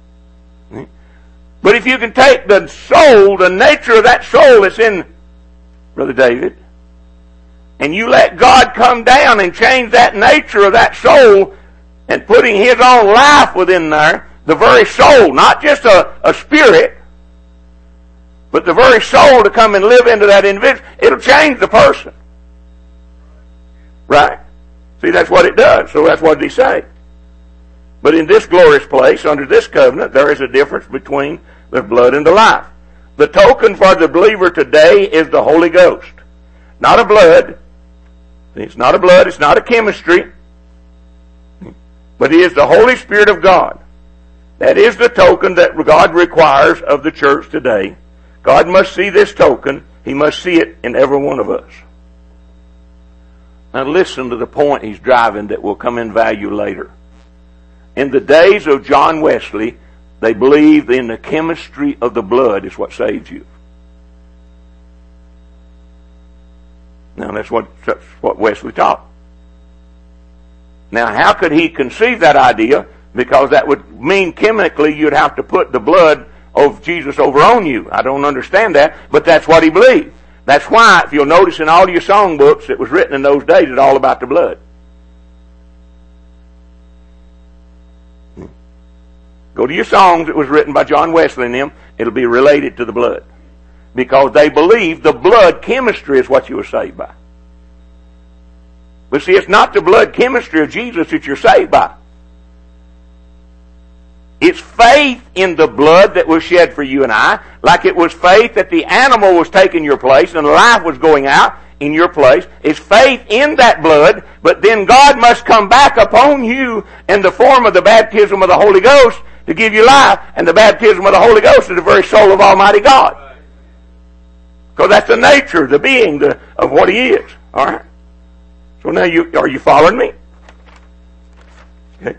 But if you can take the soul, the nature of that soul that's in Brother David, and you let God come down and change that nature of that soul, and putting His own life within there, the very soul, not just a, a spirit, but the very soul to come and live into that individual, it'll change the person. Right? See, that's what it does. So that's what He say. But in this glorious place, under this covenant, there is a difference between the blood and the life. The token for the believer today is the Holy Ghost. Not a blood. It's not a blood. It's not a chemistry. But it is the Holy Spirit of God. That is the token that God requires of the church today. God must see this token. He must see it in every one of us. Now listen to the point he's driving that will come in value later. In the days of John Wesley, they believed in the chemistry of the blood is what saves you. Now that's what, that's what Wesley taught. Now how could he conceive that idea? Because that would mean chemically you'd have to put the blood of Jesus over on you. I don't understand that, but that's what he believed. That's why, if you'll notice in all your songbooks, it was written in those days, it's all about the blood. Go to your songs, it was written by John Wesley and them, it'll be related to the blood. Because they believe the blood chemistry is what you were saved by. But see, it's not the blood chemistry of Jesus that you're saved by. It's faith in the blood that was shed for you and I, like it was faith that the animal was taking your place and life was going out in your place. It's faith in that blood, but then God must come back upon you in the form of the baptism of the Holy Ghost to give you life, and the baptism of the Holy Ghost is the very soul of Almighty God. Because that's the nature, the being the, of what He is. All right? So now, you are you following me? Okay.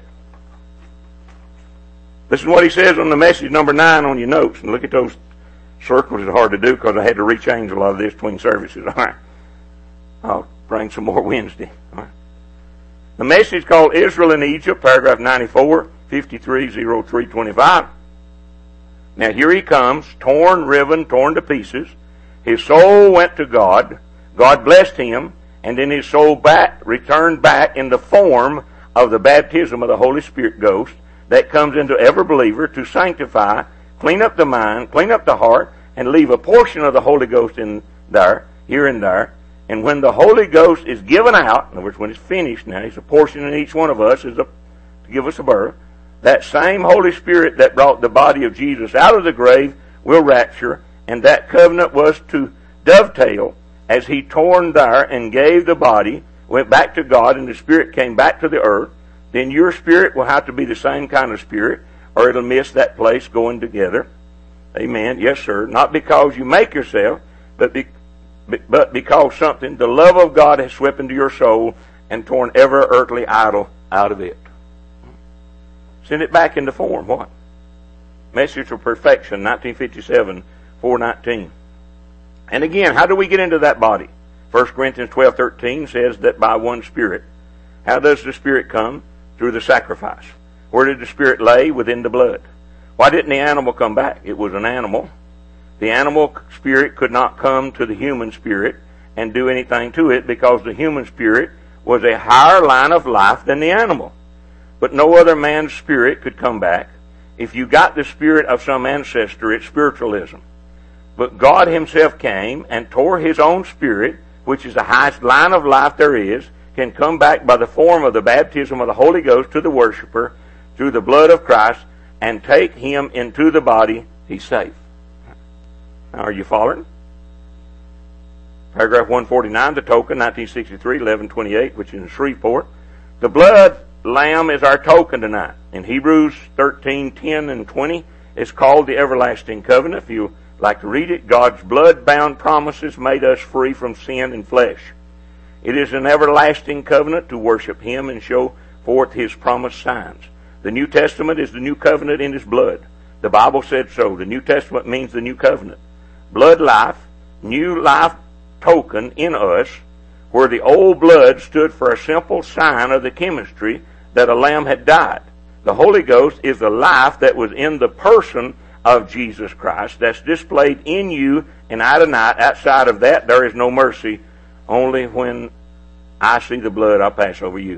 Listen to what he says on the message number nine on your notes. And look at those circles. It's hard to do because I had to rechange a lot of this between services. All right. I'll bring some more Wednesday. All right. The message called Israel in Egypt, paragraph ninety-four, fifty-three oh three twenty-five. Now here he comes, torn, riven, torn to pieces. His soul went to God. God blessed him. And then his soul back, returned back in the form of the baptism of the Holy Spirit Ghost that comes into every believer to sanctify, clean up the mind, clean up the heart, and leave a portion of the Holy Ghost in there, here and there. And when the Holy Ghost is given out, in other words, when it's finished now, it's a portion in each one of us is a, to give us a birth, that same Holy Spirit that brought the body of Jesus out of the grave will rapture, and that covenant was to dovetail as he torn there and gave the body, went back to God, and the Spirit came back to the earth. Then your spirit will have to be the same kind of spirit, or it'll miss that place going together. Amen. Yes, sir. Not because you make yourself, but be, but because something, the love of God has swept into your soul and torn every earthly idol out of it. Send it back into form. What? Message of Perfection, nineteen fifty-seven, four nineteen. And again, how do we get into that body? First Corinthians twelve thirteen says that by one Spirit. How does the Spirit come? Through the sacrifice. Where did the Spirit lay? Within the blood. Why didn't the animal come back? It was an animal. The animal spirit could not come to the human spirit and do anything to it because the human spirit was a higher line of life than the animal. But no other man's spirit could come back. If you got the spirit of some ancestor, it's spiritualism. But God Himself came and tore His own Spirit, which is the highest line of life there is, can come back by the form of the baptism of the Holy Ghost to the worshiper through the blood of Christ and take him into the body. He's safe. Now, are you following? Paragraph one forty-nine, the token, nineteen sixty-three, eleven twenty-eight, which is in Shreveport. The blood lamb is our token tonight. In Hebrews thirteen, ten and twenty, it's called the everlasting covenant. If you like to read it, God's blood-bound promises made us free from sin and flesh. It is an everlasting covenant to worship Him and show forth His promised signs. The New Testament is the new covenant in His blood. The Bible said so. The New Testament means the new covenant. Blood life, new life token in us, where the old blood stood for a simple sign of the chemistry that a lamb had died. The Holy Ghost is the life that was in the person of Jesus Christ that's displayed in you and I tonight. Outside of that, there is no mercy. Only when I see the blood, I'll pass over you.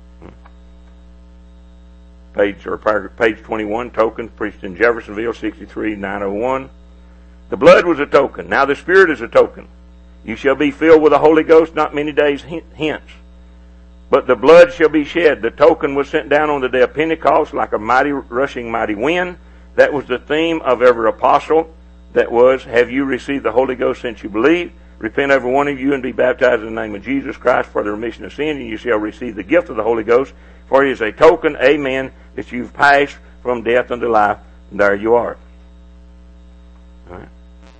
Page or page twenty-one, token, preached in Jeffersonville, sixty-three nine oh one. The blood was a token. Now the Spirit is a token. You shall be filled with the Holy Ghost not many days hence. But the blood shall be shed. The token was sent down on the day of Pentecost like a mighty, rushing mighty wind. That was the theme of every apostle. That was, have you received the Holy Ghost since you believe? Repent every one of you and be baptized in the name of Jesus Christ for the remission of sin, and you shall receive the gift of the Holy Ghost. For it is a token, amen, that you've passed from death unto life. And there you are. All right.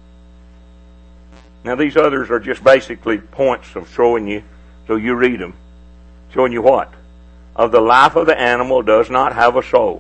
Now these others are just basically points of showing you, so you read them. Showing you what? Of the life of the animal does not have a soul.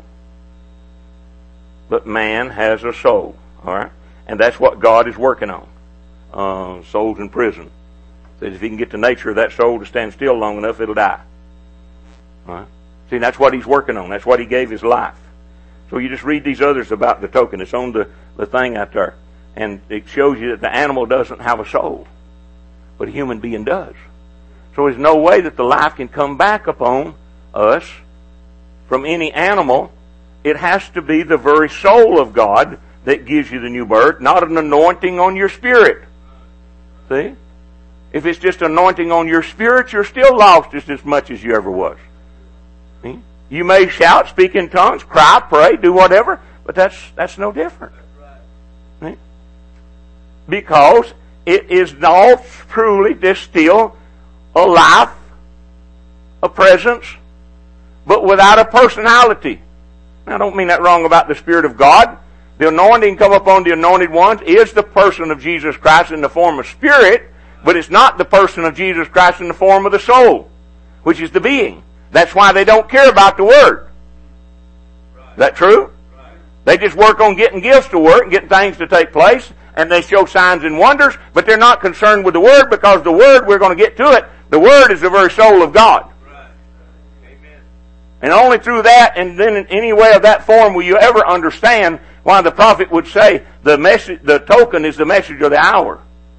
But man has a soul. All right? And that's what God is working on. Uh, souls in prison. Says if he can get the nature of that soul to stand still long enough, it'll die. All right? See, that's what he's working on. That's what he gave his life. So you just read these others about the token. It's on the, the thing out there. And it shows you that the animal doesn't have a soul. But a human being does. So there's no way that the life can come back upon us from any animal. It has to be the very soul of God that gives you the new birth, not an anointing on your spirit. See? If it's just anointing on your spirit, you're still lost just as much as you ever was. See? You may shout, speak in tongues, cry, pray, do whatever, but that's that's no different. See? Because it is not truly distilled a life, a presence, but without a personality. Now, I don't mean that wrong about the Spirit of God. The anointing come upon the anointed ones is the person of Jesus Christ in the form of spirit, but it's not the person of Jesus Christ in the form of the soul, which is the being. That's why they don't care about the Word. Is that true? They just work on getting gifts to work and getting things to take place, and they show signs and wonders, but they're not concerned with the Word, because the Word, we're going to get to it, the Word is the very soul of God. Right. Amen. And only through that, and then in any way of that form, will you ever understand why the prophet would say the message, the token is the message of the hour.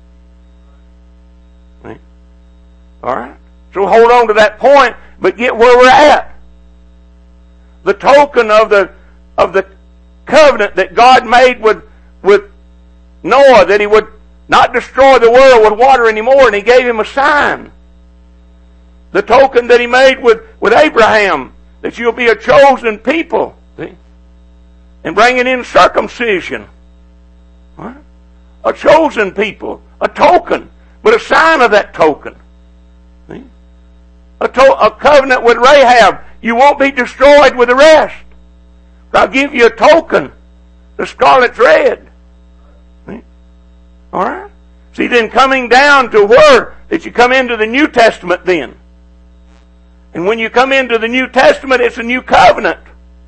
See? All right? So hold on to that point, but get where we're at. The token of the of the covenant that God made with with Noah, that he would not destroy the world with water anymore, and he gave him a sign. The token that he made with, with Abraham, that you'll be a chosen people. See? And bringing in circumcision. Right? A chosen people. A token. But a sign of that token. See? A, to- a covenant with Rahab. You won't be destroyed with the rest. I'll give you a token. The scarlet thread. See? Alright? See, then coming down to where that you come into the New Testament then. And when you come into the New Testament, it's a new covenant.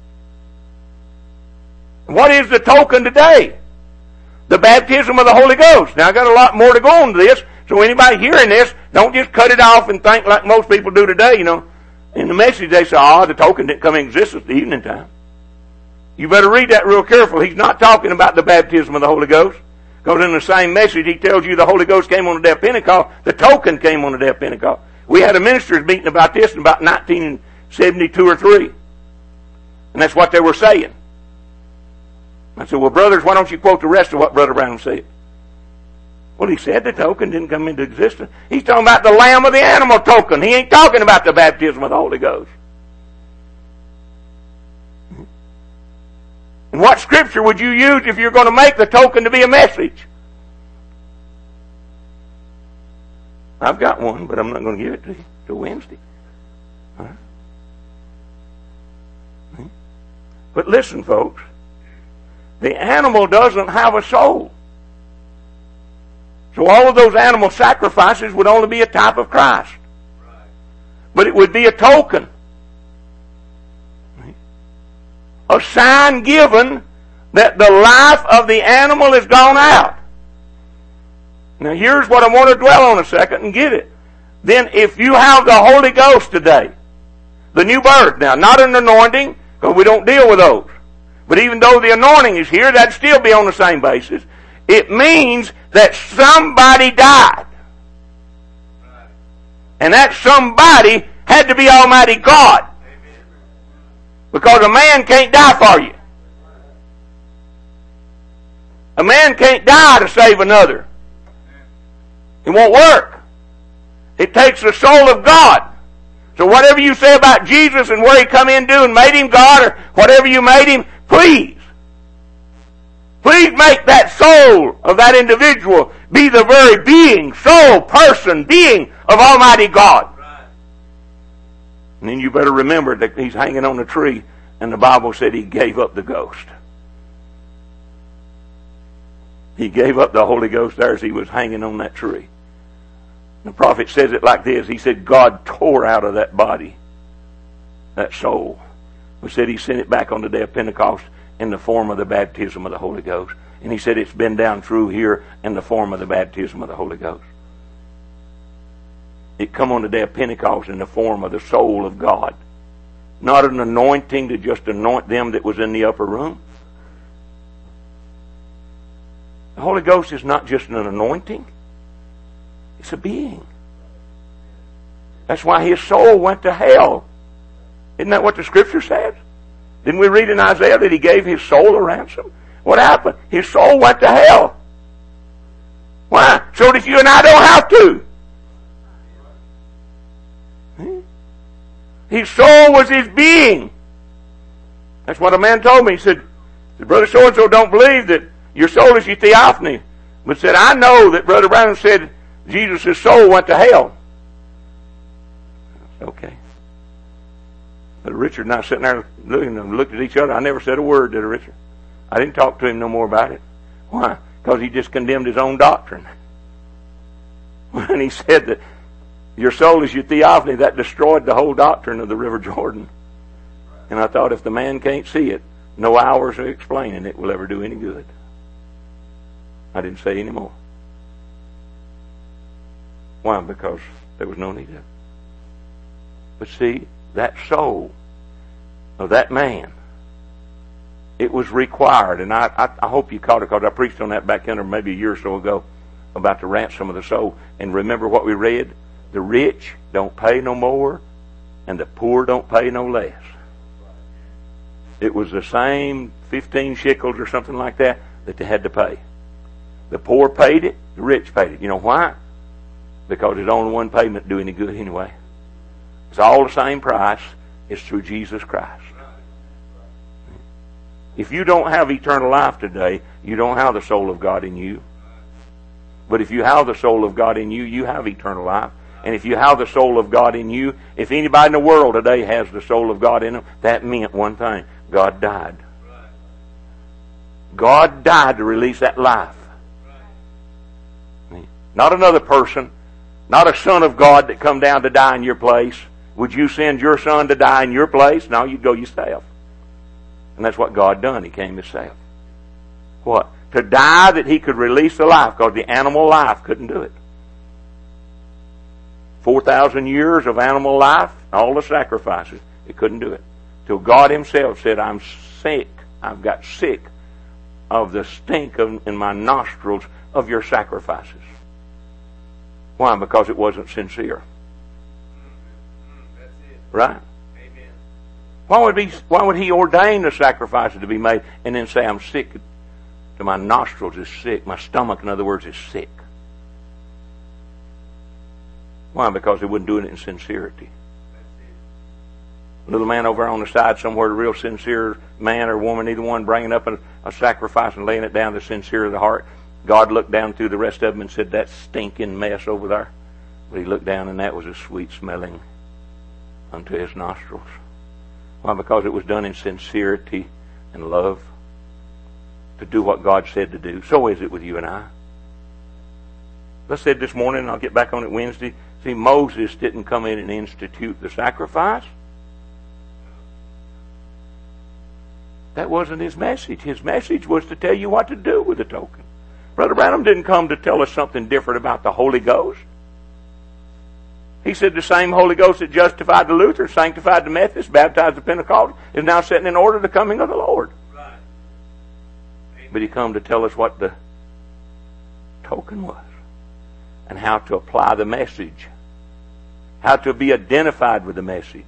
What is the token today? The baptism of the Holy Ghost. Now, I've got a lot more to go on to this, so anybody hearing this, don't just cut it off and think like most people do today, you know. In the message, they say, oh, the token didn't come into existence at the evening time. You better read that real careful. He's not talking about the baptism of the Holy Ghost. Because in the same message, he tells you the Holy Ghost came on the day of Pentecost. The token came on the day of Pentecost. We had a ministers meeting about this in about nineteen seventy-two or three. And that's what they were saying. I said, well, brothers, why don't you quote the rest of what Brother Branham said? Well, he said the token didn't come into existence. He's talking about the lamb of the animal token. He ain't talking about the baptism of the Holy Ghost. And what scripture would you use if you're going to make the token to be a message? I've got one, but I'm not going to give it to you till Wednesday. All right? But listen, folks. The animal doesn't have a soul. So all of those animal sacrifices would only be a type of Christ. But it would be a token. A sign given that the life of the animal is gone out. Now here's what I want to dwell on a second and get it. Then if you have the Holy Ghost today, the new birth, now not an anointing, because we don't deal with those. But even though the anointing is here, that'd still be on the same basis. It means that somebody died. And that somebody had to be Almighty God. Because a man can't die for you. A man can't die to save another. It won't work. It takes the soul of God. So whatever you say about Jesus and where He come in to and made Him God or whatever you made Him, please, please make that soul of that individual be the very being, soul, person, being of Almighty God. Right. And then you better remember that He's hanging on a tree and the Bible said He gave up the ghost. He gave up the Holy Ghost there as He was hanging on that tree. The prophet says it like this. He said God tore out of that body, that soul. He said He sent it back on the day of Pentecost in the form of the baptism of the Holy Ghost. And He said it's been down through here in the form of the baptism of the Holy Ghost. It come on the day of Pentecost in the form of the soul of God. Not an anointing to just anoint them that was in the upper room. The Holy Ghost is not just an anointing. It's a being. That's why His soul went to hell. Isn't that what the Scripture says? Didn't we read in Isaiah that He gave His soul a ransom? What happened? His soul went to hell. Why? So that you and I don't have to. His soul was His being. That's what a man told me. He said, Brother so-and-so don't believe that your soul is your theophany. But said, I know that Brother Branham said Jesus' soul went to hell. Okay. But Richard and I sitting there looking and looked at each other. I never said a word to Richard. I didn't talk to him no more about it. Why? Because he just condemned his own doctrine. When he said that your soul is your theophany, that destroyed the whole doctrine of the River Jordan. And I thought if the man can't see it, no hours of explaining it will ever do any good. I didn't say any more. Why? Because there was no need of it. But see, that soul of that man, it was required, and I, I, I hope you caught it because I preached on that back in there maybe a year or so ago about the ransom of the soul. And remember what we read? The rich don't pay no more, and the poor don't pay no less. It was the same fifteen shekels or something like that that they had to pay. The poor paid it, the rich paid it. You know why? Because there's only one payment to do any good anyway. It's all the same price. It's through Jesus Christ. If you don't have eternal life today, you don't have the soul of God in you. But if you have the soul of God in you, you have eternal life. And if you have the soul of God in you, if anybody in the world today has the soul of God in them, that meant one thing. God died. God died to release that life. Not another person. Not a son of God that come down to die in your place. Would you send your son to die in your place? No, you'd go yourself. And that's what God done. He came Himself. What? To die that He could release the life, because the animal life couldn't do it. Four thousand years of animal life, all the sacrifices, it couldn't do it. Till God Himself said, I'm sick. I've got sick of the stink of, in my nostrils of your sacrifices. Why? Because it wasn't sincere. That's it. Right? Amen. Why would he, why would he ordain the sacrifices to be made and then say, I'm sick to my nostrils is sick. My stomach, in other words, is sick. Why? Because he wasn't doing it in sincerity. A little man over on the side somewhere, a real sincere man or woman, either one, bringing up a, a sacrifice and laying it down to sincere of the heart. God looked down through the rest of them and said, that stinking mess over there, But he looked down, and that was as sweet smelling unto his nostrils. Why? Because it was done in sincerity and love to do what God said to do. So is it with you and I. As I said this morning, and I'll get back on it Wednesday, see, Moses didn't come in and institute the sacrifice. That wasn't his message. His message was to tell you what to do with the token. Brother Branham didn't come to tell us something different about the Holy Ghost. He said the same Holy Ghost that justified the Luther, sanctified the Methodist, baptized the Pentecostal, is now setting in order the coming of the Lord. Right. But he come to tell us what the token was and how to apply the message, how to be identified with the message,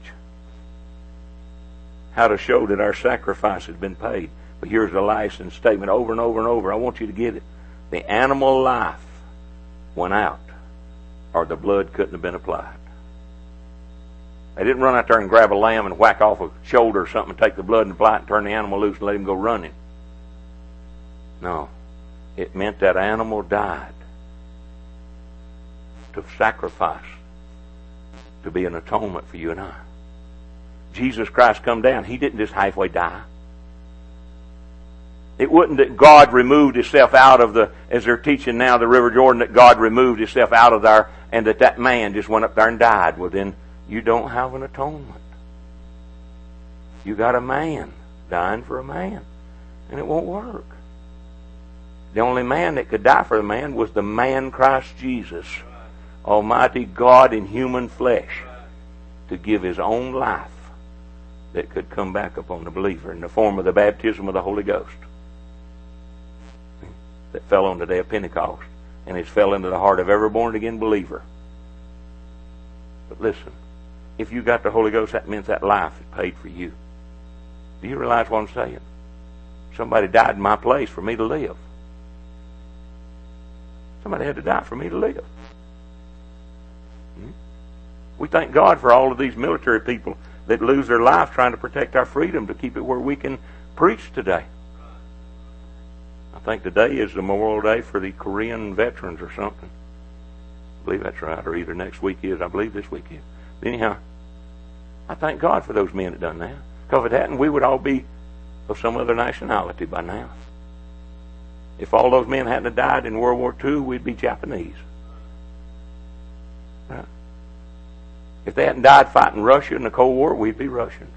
how to show that our sacrifice has been paid. But here's the license statement over and over and over. I want you to get it. The animal life went out, or the blood couldn't have been applied. They didn't run out there and grab a lamb and whack off a shoulder or something and take the blood and apply it and turn the animal loose and let him go running. No. It meant that animal died to sacrifice, to be an atonement for you and I. Jesus Christ come down. He didn't just halfway die. It wasn't that God removed himself out of the, as they're teaching now, the River Jordan, that God removed himself out of there and that that man just went up there and died. Well, then you don't have an atonement. You got a man dying for a man, and it won't work. The only man that could die for the man was the man Christ Jesus, Almighty God in human flesh, to give his own life that could come back upon the believer in the form of the baptism of the Holy Ghost that fell on the day of Pentecost, and it fell into the heart of every born-again believer. But listen, if you got the Holy Ghost, that means that life is paid for you. Do you realize what I'm saying? Somebody died in my place for me to live. Somebody had to die for me to live. Hmm? We thank God for all of these military people that lose their life trying to protect our freedom to keep it where we can preach today. I think today is the Memorial Day for the Korean veterans or something. I believe that's right, or either next week is. I believe this week is. But anyhow, I thank God for those men that done that. Because if it hadn't, we would all be of some other nationality by now. If all those men hadn't died in World War Two, we'd be Japanese. Right? If they hadn't died fighting Russia in the Cold War, we'd be Russians.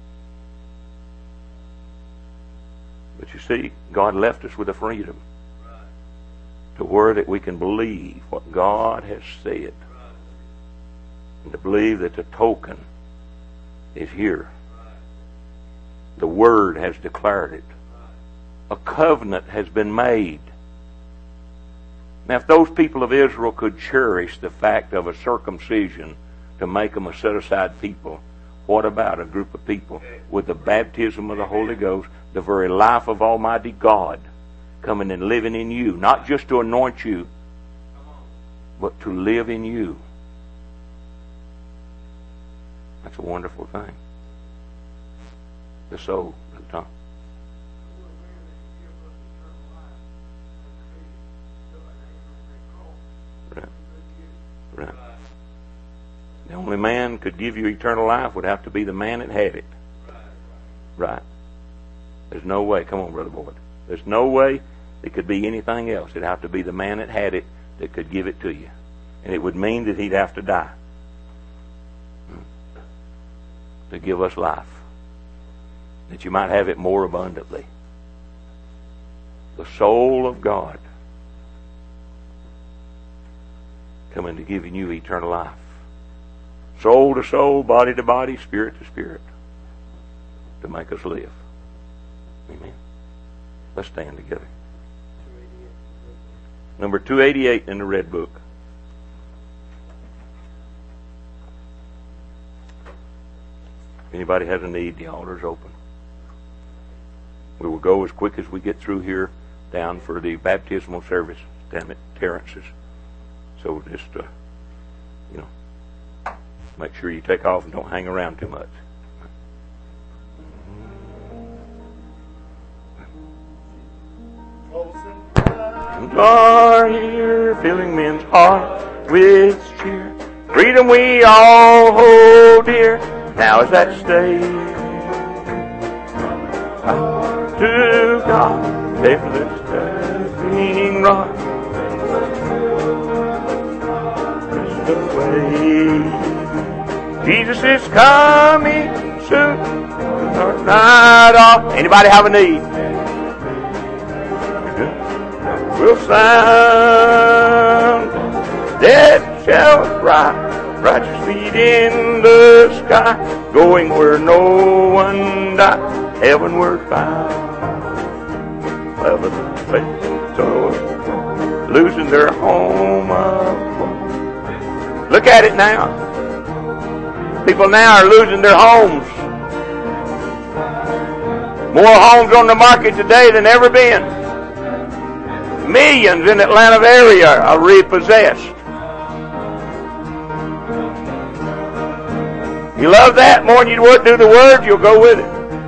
But you see, God left us with a freedom to where that we can believe what God has said, and to believe that the token is here. The Word has declared it. A covenant has been made. Now, if those people of Israel could cherish the fact of a circumcision to make them a set-aside people, what about a group of people with the baptism of the Holy Ghost, the very life of Almighty God coming and living in you, not just to anoint you, but to live in you? That's a wonderful thing. The soul, the tongue. Right. Right. The only man could give you eternal life would have to be the man that had it. Right. There's no way. Come on, Brother Boyd. There's no way it could be anything else. It'd have to be the man that had it that could give it to you. And it would mean that he'd have to die to give us life, that you might have it more abundantly. The soul of God coming to giving you eternal life. Soul to soul, body to body, spirit to spirit, to make us live. Amen. Let's stand together. Number two eighty-eight in the Red Book. If anybody has a need, the altar's open. We will go as quick as we get through here down for the baptismal service down at Terrence's. So just, uh, you know, make sure you take off and don't hang around too much. And are here filling men's heart with cheer. Freedom we all hold dear, now is at stake. To God, lift this stepping rock. The way. Jesus is coming soon. Our night off. Anybody have a need? Will sound. Dead shall rise. Righteous feet in the sky. Going where no one died. Heavenward bound. Heaven faith. So losing their home of. Look at it now. People now are losing their homes. More homes on the market today than ever been. Millions in the Atlanta area are repossessed. You love that more than you would do the words, you'll go with it.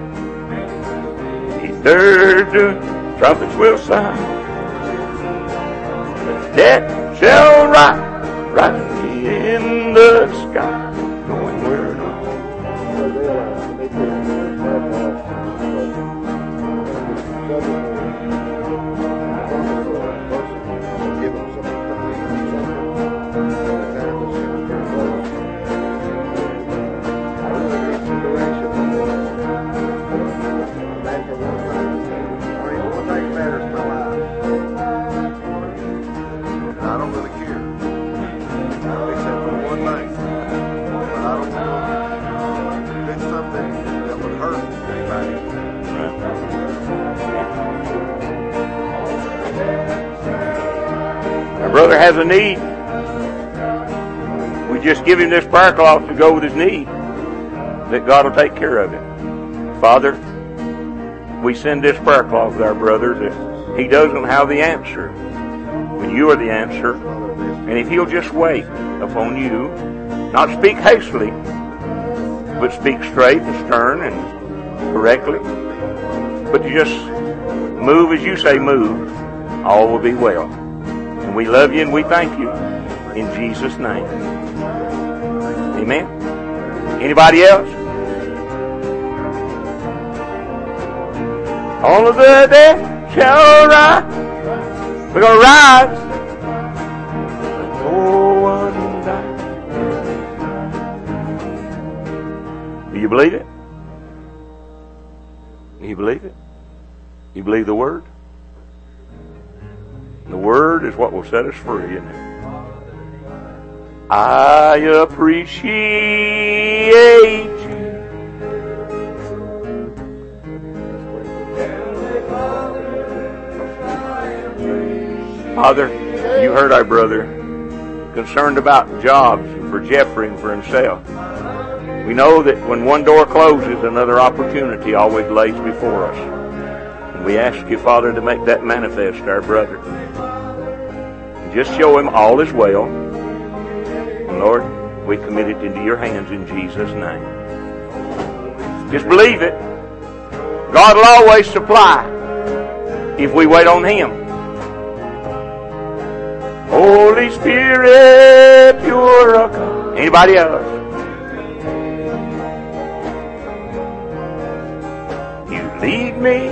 Third, trumpets will sound. Death shall rise, rise in the sky, going where no. Brother has a need. We just give him this prayer cloth to go with his need. That God will take care of it. Father, we send this prayer cloth to our brother that he doesn't have the answer. When you are the answer. And if he'll just wait upon you, not speak hastily, but speak straight and stern and correctly. But you just move as you say move, all will be well. We love you and we thank you in Jesus' name. Amen. Anybody else? All of the dead shall rise. We're going to rise. No one dies. Do you believe it? Do you believe it? You believe the word? The word is what will set us free, isn't it? I appreciate you. Father, you heard our brother concerned about jobs for Jeffrey and for himself. We know that when one door closes, another opportunity always lays before us. And we ask you, Father, to make that manifest to our brother. Just show him all is well. And Lord, we commit it into your hands in Jesus' name. Just believe it. God will always supply if we wait on him. Holy Spirit, you're a God. Anybody else? You lead me,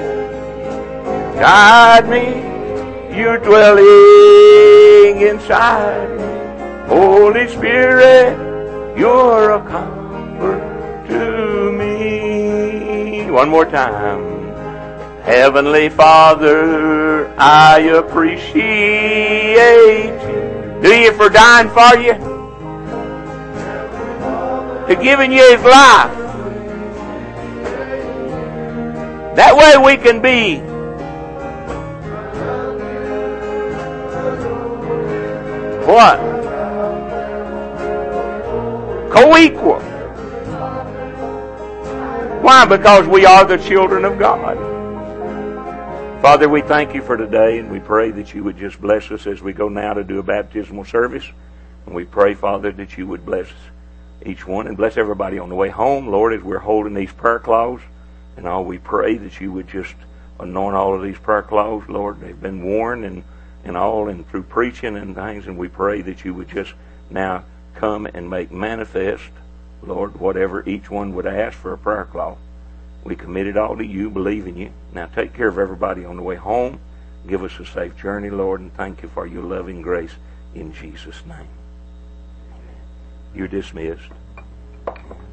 guide me. You're dwelling inside me. Holy Spirit, you're a comfort to me. One more time. Heavenly Father, I appreciate you. Do you for dying for you? To giving you his life. That way we can be what? Co-equal. Why? Because we are the children of God. Father, we thank you for today, and we pray that you would just bless us as we go now to do a baptismal service. And we pray, Father, that you would bless each one and bless everybody on the way home, Lord, as we're holding these prayer cloths. And all we pray that you would just anoint all of these prayer cloths, Lord. They've been worn and, and all, and through preaching and things, and we pray that you would just now come and make manifest, Lord, whatever each one would ask for a prayer cloth. We commit it all to you, believe in you. Now take care of everybody on the way home. Give us a safe journey, Lord, and thank you for your loving grace in Jesus' name. You're dismissed.